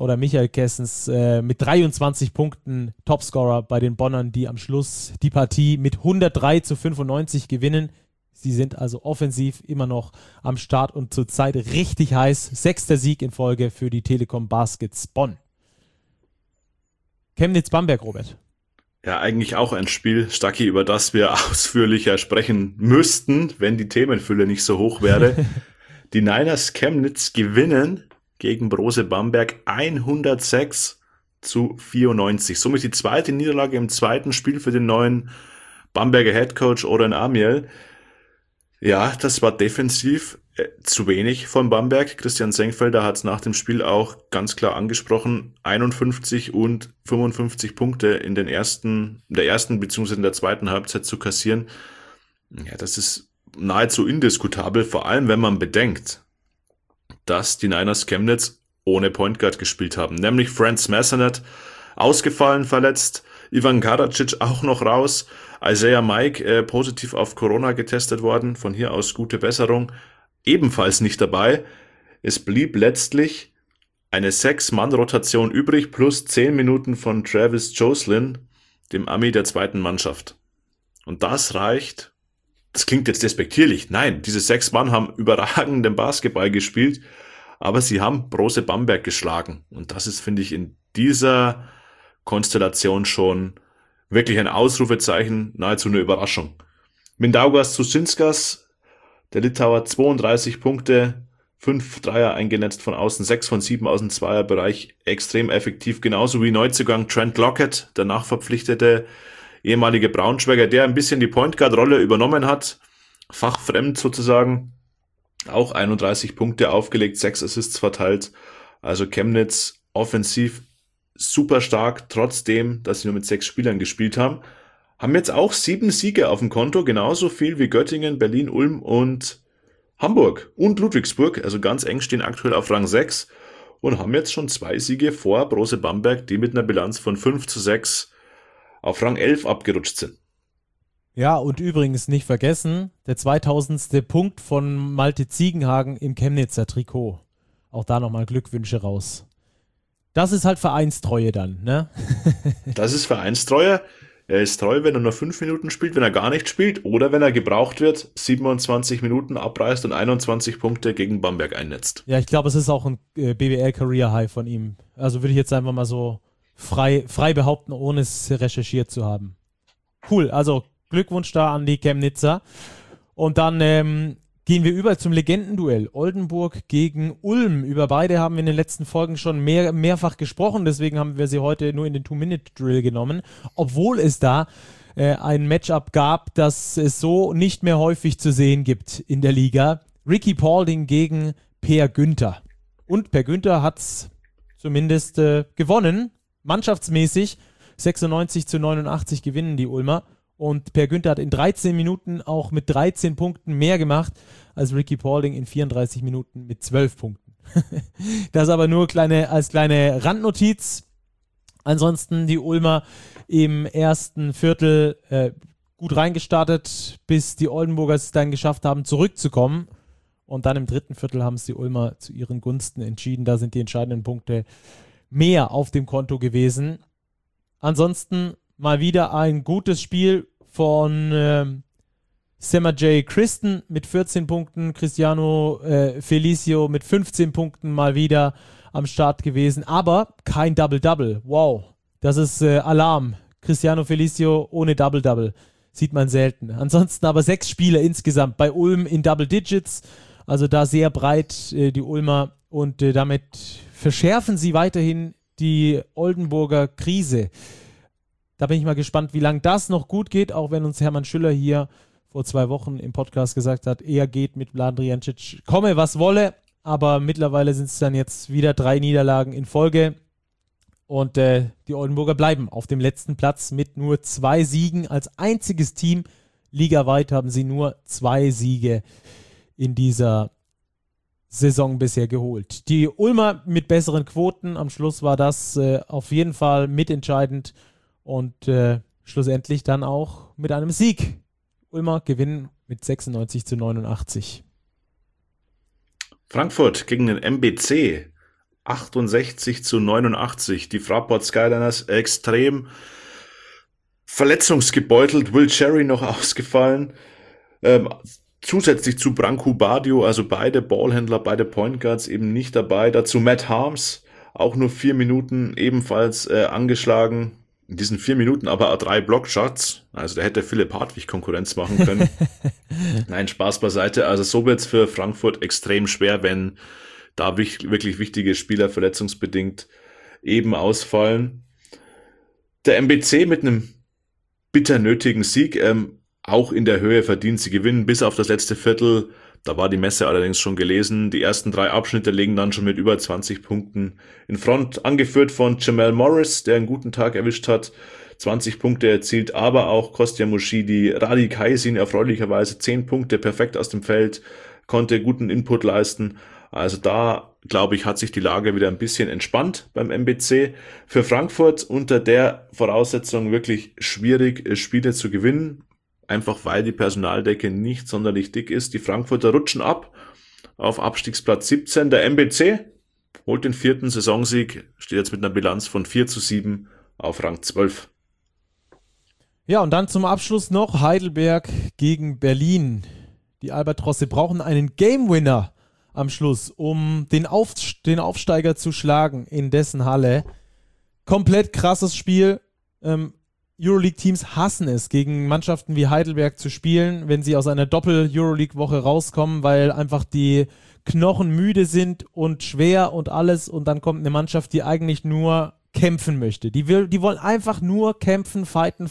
mit 23 Punkten Topscorer bei den Bonnern, die am Schluss die Partie mit 103-95 gewinnen. Sie sind also offensiv immer noch am Start und zurzeit richtig heiß. 6. Sieg in Folge für die Telekom Baskets Bonn. Chemnitz-Bamberg, Robert. Ja, eigentlich auch ein Spiel, Stacki, über das wir ausführlicher sprechen müssten, wenn die Themenfülle nicht so hoch wäre. Die Niners Chemnitz gewinnen gegen Brose Bamberg 106-94. Somit die zweite Niederlage im zweiten Spiel für den neuen Bamberger Headcoach Oren Amiel. Ja, das war defensiv zu wenig von Bamberg. Christian Senkfelder hat es nach dem Spiel auch ganz klar angesprochen. 51 und 55 Punkte in der ersten bzw. in der zweiten Halbzeit zu kassieren. Ja, das ist nahezu indiskutabel, vor allem wenn man bedenkt, dass die Niners Chemnitz ohne Point Guard gespielt haben. Nämlich Franz Massenet ausgefallen, verletzt, Ivan Karadzic auch noch raus, Isaiah Mike positiv auf Corona getestet worden, von hier aus gute Besserung, ebenfalls nicht dabei. Es blieb letztlich eine 6-Mann-Rotation übrig, plus 10 Minuten von Travis Joslin, dem Ami der zweiten Mannschaft. Und das reicht, das klingt jetzt despektierlich, nein, diese 6 Mann haben überragenden Basketball gespielt, aber sie haben Brose Bamberg geschlagen. Und das ist, finde ich, in dieser Konstellation schon wirklich ein Ausrufezeichen, nahezu eine Überraschung. Mindaugas Susinskas, der Litauer, 32 Punkte, 5 Dreier eingenetzt von außen, 6 von 7 aus dem Zweierbereich, extrem effektiv, genauso wie Neuzugang Trent Lockett, der nachverpflichtete ehemalige Braunschweiger, der ein bisschen die Point Guard Rolle übernommen hat, fachfremd sozusagen, auch 31 Punkte aufgelegt, 6 Assists verteilt, also Chemnitz offensiv super stark, trotzdem, dass sie nur mit 6 Spielern gespielt haben jetzt auch 7 Siege auf dem Konto, genauso viel wie Göttingen, Berlin, Ulm und Hamburg und Ludwigsburg, also ganz eng, stehen aktuell auf Rang 6 und haben jetzt schon 2 Siege vor Brose Bamberg, die mit einer Bilanz von 5-6 auf Rang 11 abgerutscht sind. Ja, und übrigens nicht vergessen, der 2000. Punkt von Malte Ziegenhagen im Chemnitzer Trikot. Auch da nochmal Glückwünsche raus. Das ist halt Vereinstreue dann, ne? Das ist Vereinstreue. Er ist treu, wenn er nur 5 Minuten spielt, wenn er gar nicht spielt oder wenn er gebraucht wird, 27 Minuten abreißt und 21 Punkte gegen Bamberg einnetzt. Ja, ich glaube, es ist auch ein BWL-Career-High von ihm. Also würde ich jetzt einfach mal so frei behaupten, ohne es recherchiert zu haben. Cool, also Glückwunsch da an die Chemnitzer. Und dann gehen wir über zum Legendenduell. Oldenburg gegen Ulm. Über beide haben wir in den letzten Folgen schon mehrfach gesprochen, deswegen haben wir sie heute nur in den 2-Minute-Drill genommen. Obwohl es da ein Matchup gab, das es so nicht mehr häufig zu sehen gibt in der Liga. Ricky Paulding gegen Per Günther. Und Per Günther hat es zumindest gewonnen, mannschaftsmäßig. 96-89 gewinnen die Ulmer. Und Per Günther hat in 13 Minuten auch mit 13 Punkten mehr gemacht als Ricky Paulding in 34 Minuten mit 12 Punkten. Das aber nur als kleine Randnotiz. Ansonsten die Ulmer im ersten Viertel gut reingestartet, bis die Oldenburger es dann geschafft haben, zurückzukommen. Und dann im dritten Viertel haben es die Ulmer zu ihren Gunsten entschieden. Da sind die entscheidenden Punkte mehr auf dem Konto gewesen. Ansonsten mal wieder ein gutes Spiel von Sema J. Christen mit 14 Punkten, Cristiano Felicio mit 15 Punkten mal wieder am Start gewesen, aber kein Double-Double. Wow, das ist Alarm. Cristiano Felicio ohne Double-Double. Sieht man selten. Ansonsten aber 6 Spiele insgesamt bei Ulm in Double Digits, also da sehr breit die Ulmer und damit verschärfen sie weiterhin die Oldenburger Krise. Da bin ich mal gespannt, wie lange das noch gut geht, auch wenn uns Hermann Schüller hier vor 2 Wochen im Podcast gesagt hat, er geht mit Mladen Drijancic, komme was wolle, aber mittlerweile sind es dann jetzt wieder 3 Niederlagen in Folge und die Oldenburger bleiben auf dem letzten Platz mit nur 2 Siegen. Als einziges Team ligaweit haben sie nur 2 Siege in dieser Saison bisher geholt. Die Ulmer mit besseren Quoten, am Schluss war das auf jeden Fall mitentscheidend. Und schlussendlich dann auch mit einem Sieg. Ulmer gewinnen mit 96-89. Frankfurt gegen den MBC 68-89. Die Fraport Skyliners extrem verletzungsgebeutelt. Will Cherry noch ausgefallen. Zusätzlich zu Branko Badio, also beide Ballhändler, beide Point Guards eben nicht dabei. Dazu Matt Harms, auch nur 4 Minuten ebenfalls angeschlagen. In diesen 4 Minuten aber 3 Blockshots. Also da hätte Philipp Hartwig Konkurrenz machen können. Nein, Spaß beiseite. Also so wird's für Frankfurt extrem schwer, wenn da wirklich wichtige Spieler verletzungsbedingt eben ausfallen. Der MBC mit einem bitter nötigen Sieg, auch in der Höhe verdient. Sie gewinnen bis auf das letzte Viertel. Da war die Messe allerdings schon gelesen. Die ersten 3 Abschnitte liegen dann schon mit über 20 Punkten in Front. Angeführt von Jamal Morris, der einen guten Tag erwischt hat. 20 Punkte erzielt, aber auch Kostja Mushidi, Radi Kaisin erfreulicherweise 10 Punkte, perfekt aus dem Feld, konnte guten Input leisten. Also da, glaube ich, hat sich die Lage wieder ein bisschen entspannt beim MBC. Für Frankfurt unter der Voraussetzung wirklich schwierig, Spiele zu gewinnen. Einfach weil die Personaldecke nicht sonderlich dick ist. Die Frankfurter rutschen ab auf Abstiegsplatz 17. Der MBC holt den 4. Saisonsieg, steht jetzt mit einer Bilanz von 4-7 auf Rang 12. Ja, und dann zum Abschluss noch Heidelberg gegen Berlin. Die Albatrosse brauchen einen Game-Winner am Schluss, um den Aufsteiger zu schlagen in dessen Halle. Komplett krasses Spiel. Euroleague-Teams hassen es, gegen Mannschaften wie Heidelberg zu spielen, wenn sie aus einer Doppel-Euroleague-Woche rauskommen, weil einfach die Knochen müde sind und schwer und alles und dann kommt eine Mannschaft, die eigentlich nur kämpfen möchte. Die wollen einfach nur kämpfen, fighten.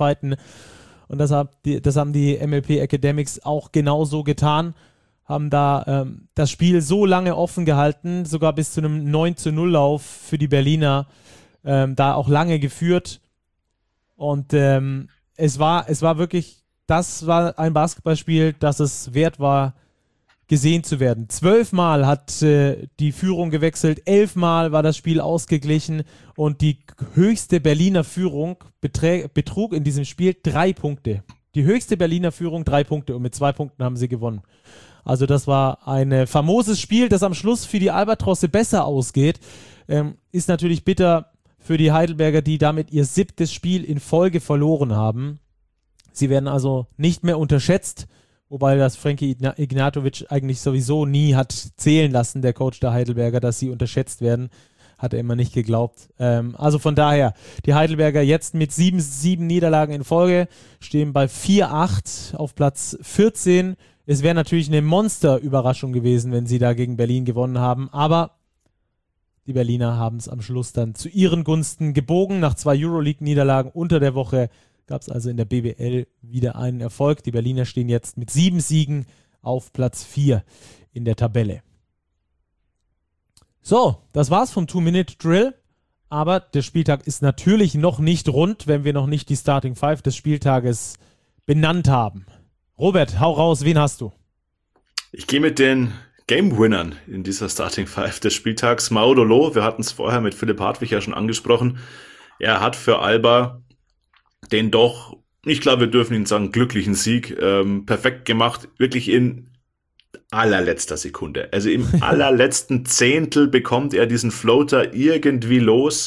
Und das haben die MLP Academics auch genauso getan, haben da das Spiel so lange offen gehalten, sogar bis zu einem 9-0-Lauf für die Berliner, da auch lange geführt. Und es war wirklich, das war ein Basketballspiel, das es wert war, gesehen zu werden. 12 Mal hat die Führung gewechselt, 11 Mal war das Spiel ausgeglichen und die höchste Berliner Führung betrug in diesem Spiel 3 Punkte. Die höchste Berliner Führung 3 Punkte und mit 2 Punkten haben sie gewonnen. Also das war ein famoses Spiel, das am Schluss für die Albatrosse besser ausgeht. Ist natürlich bitter für die Heidelberger, die damit ihr 7. Spiel in Folge verloren haben. Sie werden also nicht mehr unterschätzt, wobei das Frankie Ignatovic eigentlich sowieso nie hat zählen lassen, der Coach der Heidelberger, dass sie unterschätzt werden. Hat er immer nicht geglaubt. Also von daher, die Heidelberger jetzt mit 7 Niederlagen in Folge, stehen bei 4-8 auf Platz 14. Es wäre natürlich eine Monster-Überraschung gewesen, wenn sie da gegen Berlin gewonnen haben, aber die Berliner haben es am Schluss dann zu ihren Gunsten gebogen. Nach 2 Euroleague-Niederlagen unter der Woche gab es also in der BBL wieder einen Erfolg. Die Berliner stehen jetzt mit 7 Siegen auf Platz 4 in der Tabelle. So, das war's vom 2-Minute-Drill, aber der Spieltag ist natürlich noch nicht rund, wenn wir noch nicht die Starting Five des Spieltages benannt haben. Robert, hau raus, wen hast du? Ich gehe mit den Game-Winnern in dieser Starting Five des Spieltags. Maudolo, wir hatten es vorher mit Philipp Hartwig ja schon angesprochen, er hat für Alba den doch, ich glaube, wir dürfen ihn sagen, glücklichen Sieg perfekt gemacht, wirklich in allerletzter Sekunde. Also im allerletzten Zehntel bekommt er diesen Floater irgendwie los.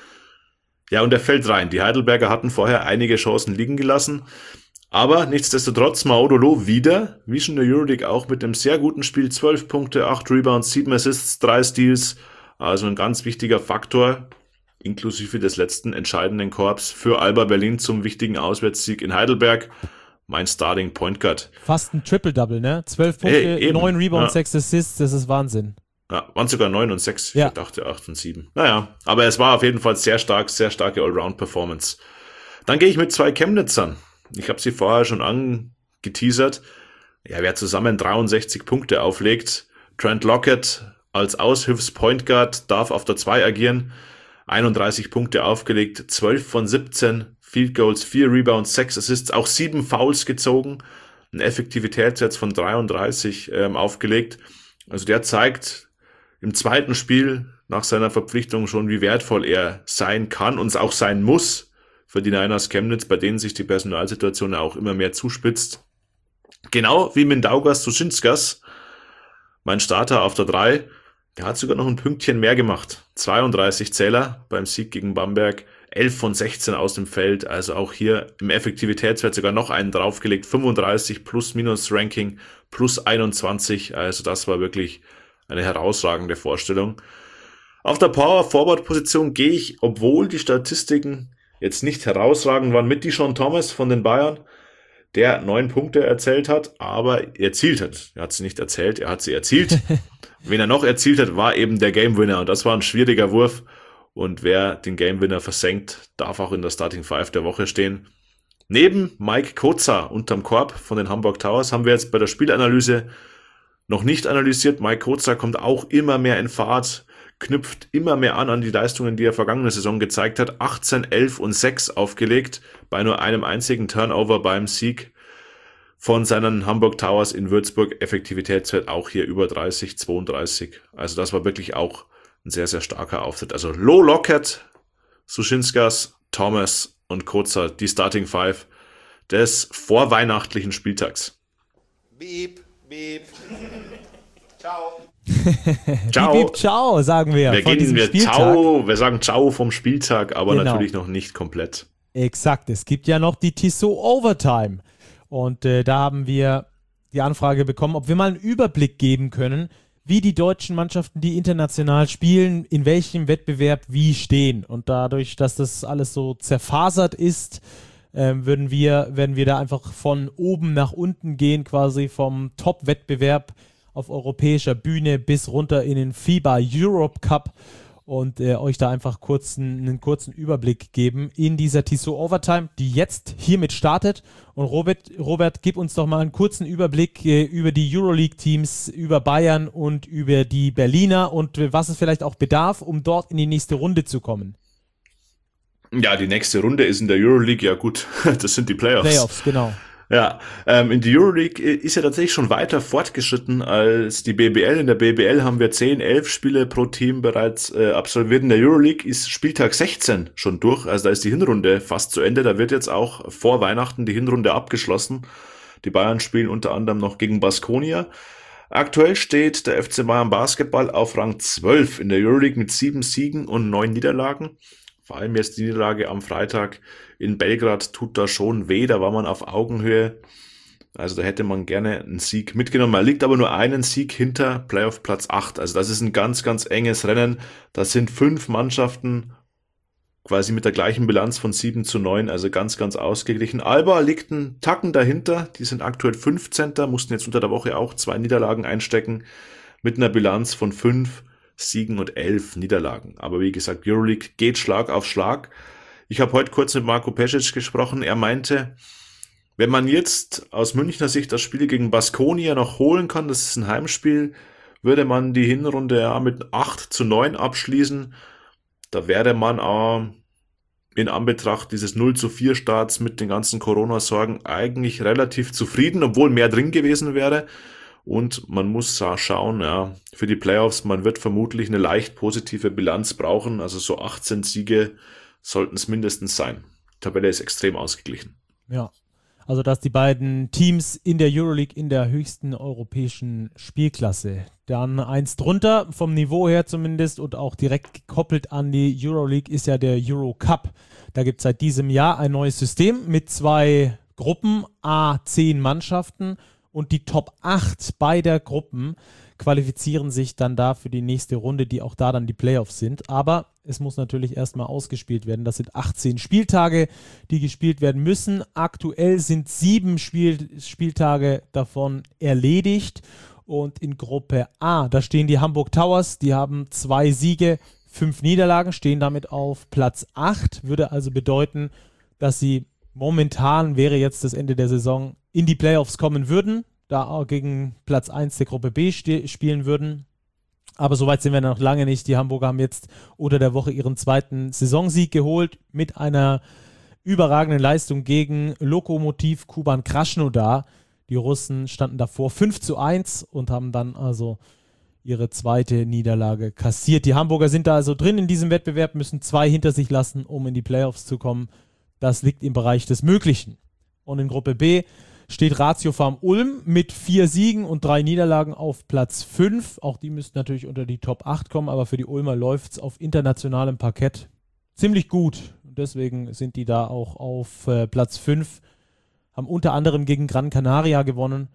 Ja, und er fällt rein. Die Heidelberger hatten vorher einige Chancen liegen gelassen. Aber nichtsdestotrotz Maudolo wieder, wie schon in der Euroleague auch, mit einem sehr guten Spiel. 12 Punkte, 8 Rebounds, 7 Assists, 3 Steals. Also ein ganz wichtiger Faktor, inklusive des letzten entscheidenden Korbs für Alba Berlin zum wichtigen Auswärtssieg in Heidelberg. Mein Starting Point Guard. Fast ein Triple-Double, ne? 12 Punkte, 9 Rebounds, 6 Assists, das ist Wahnsinn. Ja, waren sogar 9 und 6, ja. Ich dachte 8 und 7. Naja, aber es war auf jeden Fall sehr starke Allround-Performance. Dann gehe ich mit 2 Chemnitzern. Ich habe sie vorher schon angeteasert. Ja, wer zusammen 63 Punkte auflegt, Trent Lockett als Aushilfs-Point Guard darf auf der 2 agieren. 31 Punkte aufgelegt, 12 von 17 Field Goals, 4 Rebounds, 6 Assists, auch 7 Fouls gezogen, ein Effektivitätssatz von 33 aufgelegt. Also der zeigt im zweiten Spiel nach seiner Verpflichtung schon, wie wertvoll er sein kann und auch sein muss für die Niners Chemnitz, bei denen sich die Personalsituation auch immer mehr zuspitzt. Genau wie Mindaugas Suschinskas, mein Starter auf der 3, der hat sogar noch ein Pünktchen mehr gemacht. 32 Zähler beim Sieg gegen Bamberg, 11 von 16 aus dem Feld, also auch hier im Effektivitätswert sogar noch einen draufgelegt, 35 Plus-Minus-Ranking, plus 21, also das war wirklich eine herausragende Vorstellung. Auf der Power-Forward-Position gehe ich, obwohl die Statistiken jetzt nicht herausragend waren, mit Deshaun Thomas von den Bayern, der 9 Punkte erzählt hat, aber erzielt hat. Er hat sie nicht erzählt, er hat sie erzielt. Wen er noch erzielt hat, war eben der Game Winner und das war ein schwieriger Wurf. Und wer den Game Winner versenkt, darf auch in der Starting Five der Woche stehen. Neben Mike Koza unterm Korb von den Hamburg Towers haben wir jetzt bei der Spielanalyse noch nicht analysiert. Mike Koza kommt auch immer mehr in Fahrt, knüpft immer mehr an die Leistungen, die er vergangene Saison gezeigt hat. 18, 11 und 6 aufgelegt bei nur einem einzigen Turnover beim Sieg von seinen Hamburg Towers in Würzburg. Effektivitätswert auch hier über 30, 32. Also das war wirklich auch ein sehr, sehr starker Auftritt. Also Low Lockett, Suschinskas, Thomas und Koza, die Starting Five des vorweihnachtlichen Spieltags. Beep, beep. Ciao. Ciao. Beep, beep, ciao, sagen wir. Wir sagen Ciao vom Spieltag, aber genau. Natürlich noch nicht komplett. Exakt, es gibt ja noch die Tissot Overtime. Und da haben wir die Anfrage bekommen, ob wir mal einen Überblick geben können, wie die deutschen Mannschaften, die international spielen, in welchem Wettbewerb wie stehen. Und dadurch, dass das alles so zerfasert ist, werden wir da einfach von oben nach unten gehen, quasi vom Top-Wettbewerb auf europäischer Bühne bis runter in den FIBA Europe Cup und euch da einfach einen kurzen Überblick geben in dieser Tissot Overtime, die jetzt hiermit startet. Und Robert, gib uns doch mal einen kurzen Überblick über die Euroleague-Teams, über Bayern und über die Berliner und was es vielleicht auch bedarf, um dort in die nächste Runde zu kommen. Ja, die nächste Runde ist in der Euroleague, ja gut, das sind die Playoffs. Playoffs, genau. Ja, in die Euroleague ist ja tatsächlich schon weiter fortgeschritten als die BBL. In der BBL haben wir 10, 11 Spiele pro Team bereits absolviert. In der Euroleague ist Spieltag 16 schon durch, also da ist die Hinrunde fast zu Ende. Da wird jetzt auch vor Weihnachten die Hinrunde abgeschlossen. Die Bayern spielen unter anderem noch gegen Baskonia. Aktuell steht der FC Bayern Basketball auf Rang 12 in der Euroleague mit 7 Siegen und 9 Niederlagen. Vor allem jetzt die Niederlage am Freitag in Belgrad tut da schon weh, da war man auf Augenhöhe. Also da hätte man gerne einen Sieg mitgenommen. Man liegt aber nur einen Sieg hinter Playoff Platz 8. Also das ist ein ganz, ganz enges Rennen. Das sind 5 Mannschaften quasi mit der gleichen Bilanz von 7-9, also ganz, ganz ausgeglichen. Alba liegt einen Tacken dahinter. Die sind aktuell 15. Mussten jetzt unter der Woche auch 2 Niederlagen einstecken mit einer Bilanz von 5 Siegen und 11 Niederlagen. Aber wie gesagt, Euroleague geht Schlag auf Schlag. Ich habe heute kurz mit Marco Pesic gesprochen. Er meinte, wenn man jetzt aus Münchner Sicht das Spiel gegen Baskonia noch holen kann, das ist ein Heimspiel, würde man die Hinrunde ja mit 8-9 abschließen. Da wäre man in Anbetracht dieses 0-4 Starts mit den ganzen Corona-Sorgen eigentlich relativ zufrieden, obwohl mehr drin gewesen wäre. Und man muss schauen, ja, für die Playoffs, man wird vermutlich eine leicht positive Bilanz brauchen. Also so 18 Siege sollten es mindestens sein. Die Tabelle ist extrem ausgeglichen. Ja, also dass die beiden Teams in der Euroleague in der höchsten europäischen Spielklasse. Dann eins drunter, vom Niveau her zumindest und auch direkt gekoppelt an die Euroleague ist ja der Eurocup. Da gibt es seit diesem Jahr ein neues System mit 2 Gruppen, 10 Mannschaften. Und die Top 8 beider Gruppen qualifizieren sich dann da für die nächste Runde, die auch da dann die Playoffs sind. Aber es muss natürlich erstmal ausgespielt werden. Das sind 18 Spieltage, die gespielt werden müssen. Aktuell sind 7 Spieltage davon erledigt. Und in Gruppe A, da stehen die Hamburg Towers, die haben 2 Siege, 5 Niederlagen, stehen damit auf Platz 8. Würde also bedeuten, dass sie momentan, wäre jetzt das Ende der Saison, in die Playoffs kommen würden, da auch gegen Platz 1 der Gruppe B spielen würden. Aber soweit sind wir noch lange nicht. Die Hamburger haben jetzt unter der Woche ihren 2. Saisonsieg geholt mit einer überragenden Leistung gegen Lokomotiv Kuban Krasnodar. Die Russen standen davor 5-1 und haben dann also ihre 2. Niederlage kassiert. Die Hamburger sind da also drin in diesem Wettbewerb, müssen 2 hinter sich lassen, um in die Playoffs zu kommen. Das liegt im Bereich des Möglichen. Und in Gruppe B steht Ratio Farm Ulm mit 4 Siegen und 3 Niederlagen auf Platz 5. Auch die müssten natürlich unter die Top 8 kommen, aber für die Ulmer läuft es auf internationalem Parkett ziemlich gut. Und deswegen sind die da auch auf Platz 5, haben unter anderem gegen Gran Canaria gewonnen.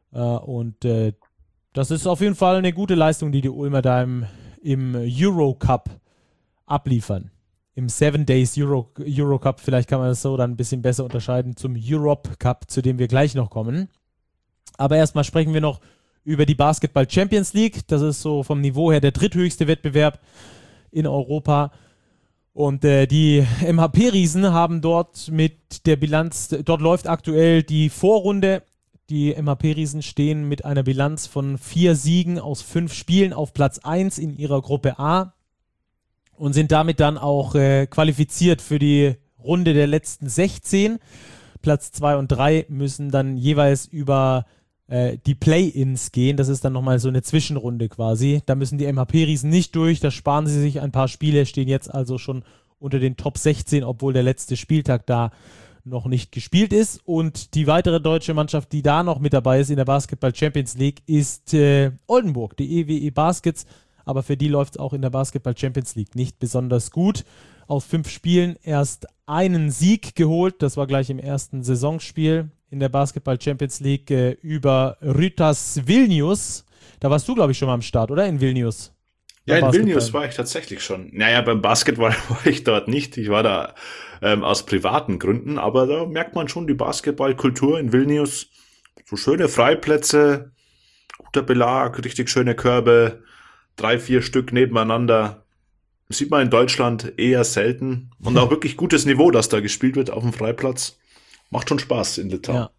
Das ist auf jeden Fall eine gute Leistung, die Ulmer da im Eurocup abliefern. Im 7 Days Eurocup, vielleicht kann man das so dann ein bisschen besser unterscheiden zum Europe Cup, zu dem wir gleich noch kommen. Aber erstmal sprechen wir noch über die Basketball Champions League. Das ist so vom Niveau her der dritthöchste Wettbewerb in Europa. Und die MHP-Riesen haben dort mit der Bilanz, dort läuft aktuell die Vorrunde. Die MHP-Riesen stehen mit einer Bilanz von 4 Siegen aus 5 Spielen auf Platz 1 in ihrer Gruppe A. Und sind damit dann auch qualifiziert für die Runde der letzten 16. Platz 2 und 3 müssen dann jeweils über die Play-Ins gehen. Das ist dann nochmal so eine Zwischenrunde quasi. Da müssen die MHP-Riesen nicht durch. Da sparen sie sich ein paar Spiele, stehen jetzt also schon unter den Top 16, obwohl der letzte Spieltag da noch nicht gespielt ist. Und die weitere deutsche Mannschaft, die da noch mit dabei ist in der Basketball Champions League, ist Oldenburg, die EWE Baskets. Aber für die läuft es auch in der Basketball Champions League nicht besonders gut. Aus 5 Spielen erst einen Sieg geholt. Das war gleich im ersten Saisonspiel in der Basketball Champions League über Rytas Vilnius. Da warst du, glaube ich, schon mal am Start, oder? In Vilnius. Ja, in Vilnius war ich tatsächlich schon. Naja, beim Basketball war ich dort nicht. Ich war da aus privaten Gründen. Aber da merkt man schon die Basketballkultur in Vilnius. So schöne Freiplätze, guter Belag, richtig schöne Körbe. 3-4 Stück nebeneinander. Das sieht man in Deutschland eher selten. Und auch wirklich gutes Niveau, das da gespielt wird auf dem Freiplatz. Macht schon Spaß in Litauen. Ja.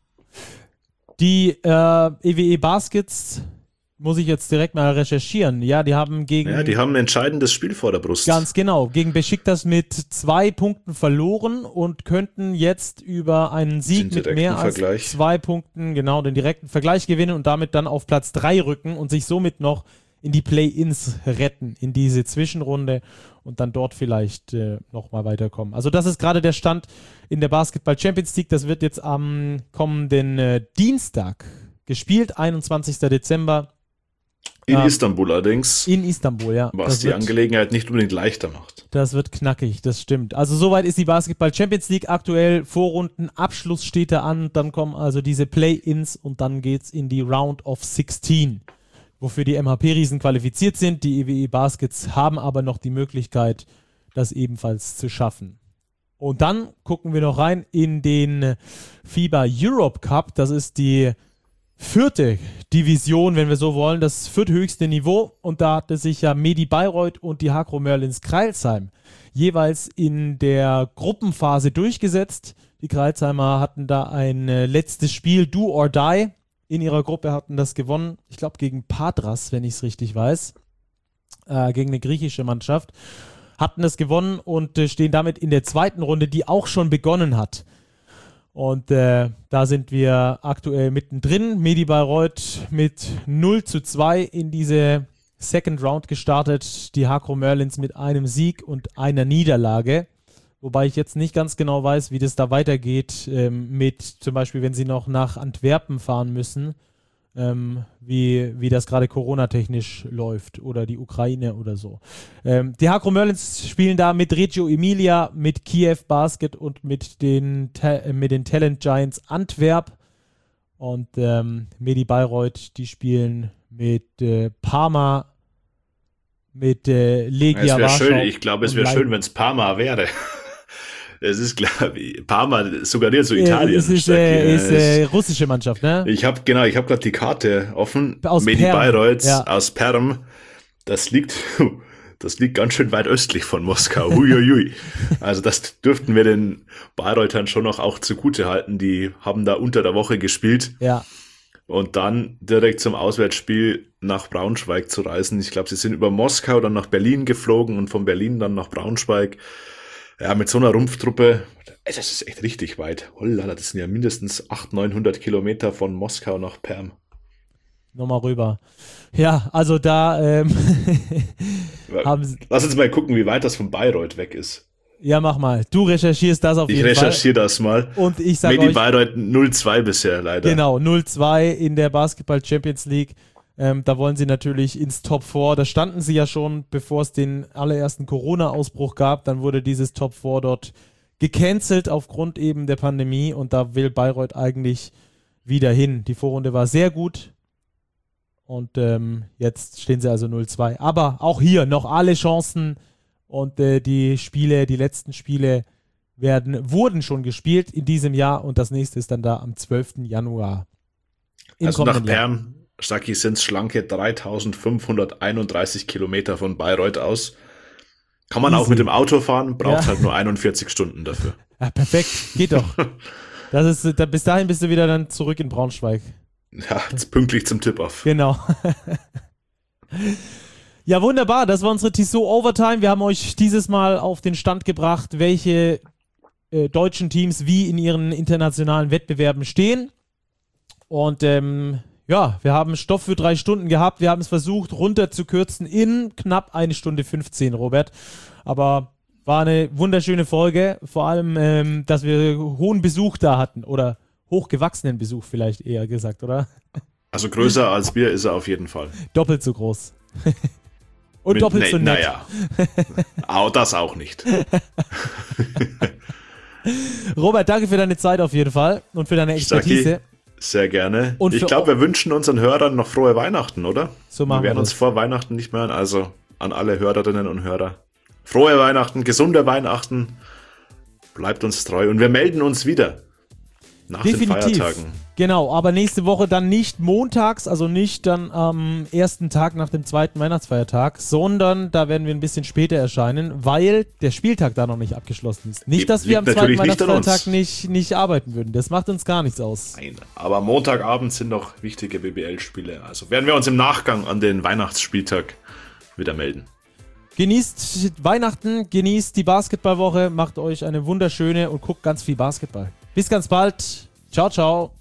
Die EWE Baskets muss ich jetzt direkt mal recherchieren. Ja, die haben die haben ein entscheidendes Spiel vor der Brust. Ganz genau. Gegen Besiktas mit 2 Punkten verloren und könnten jetzt über einen Sieg mit mehr als 2 Punkten, genau, den direkten Vergleich gewinnen und damit dann auf Platz 3 rücken und sich somit noch in die Play-Ins retten, in diese Zwischenrunde und dann dort vielleicht nochmal weiterkommen. Also das ist gerade der Stand in der Basketball Champions League. Das wird jetzt am kommenden Dienstag gespielt, 21. Dezember. In Istanbul allerdings. In Istanbul, ja. Was die Angelegenheit nicht unbedingt leichter macht. Das wird knackig, das stimmt. Also soweit ist die Basketball Champions League aktuell. Vorrunden, Abschluss steht da an. Dann kommen also diese Play-Ins und dann geht's in die Round of 16, wofür die MHP-Riesen qualifiziert sind. Die EWE Baskets haben aber noch die Möglichkeit, das ebenfalls zu schaffen. Und dann gucken wir noch rein in den FIBA Europe Cup. Das ist die 4. Division, wenn wir so wollen, das 4. Niveau. Und da hatte sich ja Medi Bayreuth und die Hakro Merlins Crailsheim jeweils in der Gruppenphase durchgesetzt. Die Crailsheimer hatten da ein letztes Spiel, Do or Die, in ihrer Gruppe, hatten das gewonnen. Ich glaube gegen Patras, wenn ich es richtig weiß. Gegen eine griechische Mannschaft. Hatten das gewonnen und stehen damit in der 2. Runde, die auch schon begonnen hat. Und da sind wir aktuell mittendrin. Medi Bayreuth mit 0:2 in diese Second Round gestartet. Die Hakro Merlins mit einem Sieg und einer Niederlage. Wobei ich jetzt nicht ganz genau weiß, wie das da weitergeht mit zum Beispiel, wenn sie noch nach Antwerpen fahren müssen, wie das gerade Corona-technisch läuft oder die Ukraine oder so. Die Hakro Merlins spielen da mit Reggio Emilia, mit Kiew Basket und mit den Talent Giants Antwerp. Und Medi Bayreuth, die spielen mit Parma, mit Legia Warschau. Schön. Ich glaube, es wäre schön, wenn es Parma wäre. Es ist klar, Parma suggeriert so Italien. Es ist russische Mannschaft, ne? Ich habe gerade die Karte offen. Aus Medi Perm. Bayreuth Ja. aus Perm. Das liegt ganz schön weit östlich von Moskau. Huiuiui. Also das dürften wir den Bayreutern schon noch auch zugute halten. Die haben da unter der Woche gespielt. Ja. Und dann direkt zum Auswärtsspiel nach Braunschweig zu reisen. Ich glaube, sie sind über Moskau dann nach Berlin geflogen und von Berlin dann nach Braunschweig. Ja, mit so einer Rumpftruppe, das ist echt richtig weit. Hollala, das sind ja mindestens 800-900 Kilometer von Moskau nach Perm. Nochmal rüber. Ja, also da haben sie... Lass uns mal gucken, wie weit das von Bayreuth weg ist. Ja, mach mal. Du recherchierst das auf jeden Fall. Ich recherchiere das mal. Und ich sage Medi euch... Bayreuth 0-2 bisher leider. Genau, 0:2 in der Basketball Champions League. Da wollen sie natürlich ins Top 4. Da standen sie ja schon, bevor es den allerersten Corona-Ausbruch gab. Dann wurde dieses Top 4 dort gecancelt aufgrund eben der Pandemie. Und da will Bayreuth eigentlich wieder hin. Die Vorrunde war sehr gut. Und jetzt stehen sie also 0:2. Aber auch hier noch alle Chancen. Und die letzten Spiele wurden schon gespielt in diesem Jahr. Und das nächste ist dann da am 12. Januar. Also nach Perm, Saki, sind es schlanke 3.531 Kilometer von Bayreuth aus. Kann man Easy. auch mit dem Auto fahren, braucht halt nur 41 Stunden dafür. Ja, perfekt, geht doch. Bis dahin bist du wieder dann zurück in Braunschweig. Ja, jetzt pünktlich zum Tip-Off. Genau. Ja, wunderbar, das war unsere Tissot Overtime. Wir haben euch dieses Mal auf den Stand gebracht, welche deutschen Teams wie in ihren internationalen Wettbewerben stehen. Und ja, wir haben Stoff für 3 Stunden gehabt. Wir haben es versucht, runterzukürzen in knapp 1 Stunde 15, Robert. Aber war eine wunderschöne Folge. Vor allem, dass wir hohen Besuch da hatten. Oder hochgewachsenen Besuch vielleicht eher gesagt, oder? Also größer als wir ist er auf jeden Fall. Doppelt so groß. Und doppelt so nett. Naja, das auch nicht. Robert, danke für deine Zeit auf jeden Fall und für deine Expertise. Saki, sehr gerne. Und ich glaube, wir wünschen unseren Hörern noch frohe Weihnachten, oder? So machen wir werden uns vor Weihnachten nicht mehr hören. Also an alle Hörerinnen und Hörer. Frohe Weihnachten, gesunde Weihnachten. Bleibt uns treu und wir melden uns wieder. Nach den Feiertagen. Genau, aber nächste Woche dann nicht montags, also nicht dann am ersten Tag nach dem zweiten Weihnachtsfeiertag, sondern da werden wir ein bisschen später erscheinen, weil der Spieltag da noch nicht abgeschlossen ist. Nicht, dass wir am zweiten Weihnachtsfeiertag nicht arbeiten würden. Das macht uns gar nichts aus. Nein, aber Montagabend sind noch wichtige BBL-Spiele. Also werden wir uns im Nachgang an den Weihnachtsspieltag wieder melden. Genießt Weihnachten, genießt die Basketballwoche, macht euch eine wunderschöne und guckt ganz viel Basketball. Bis ganz bald. Ciao, ciao.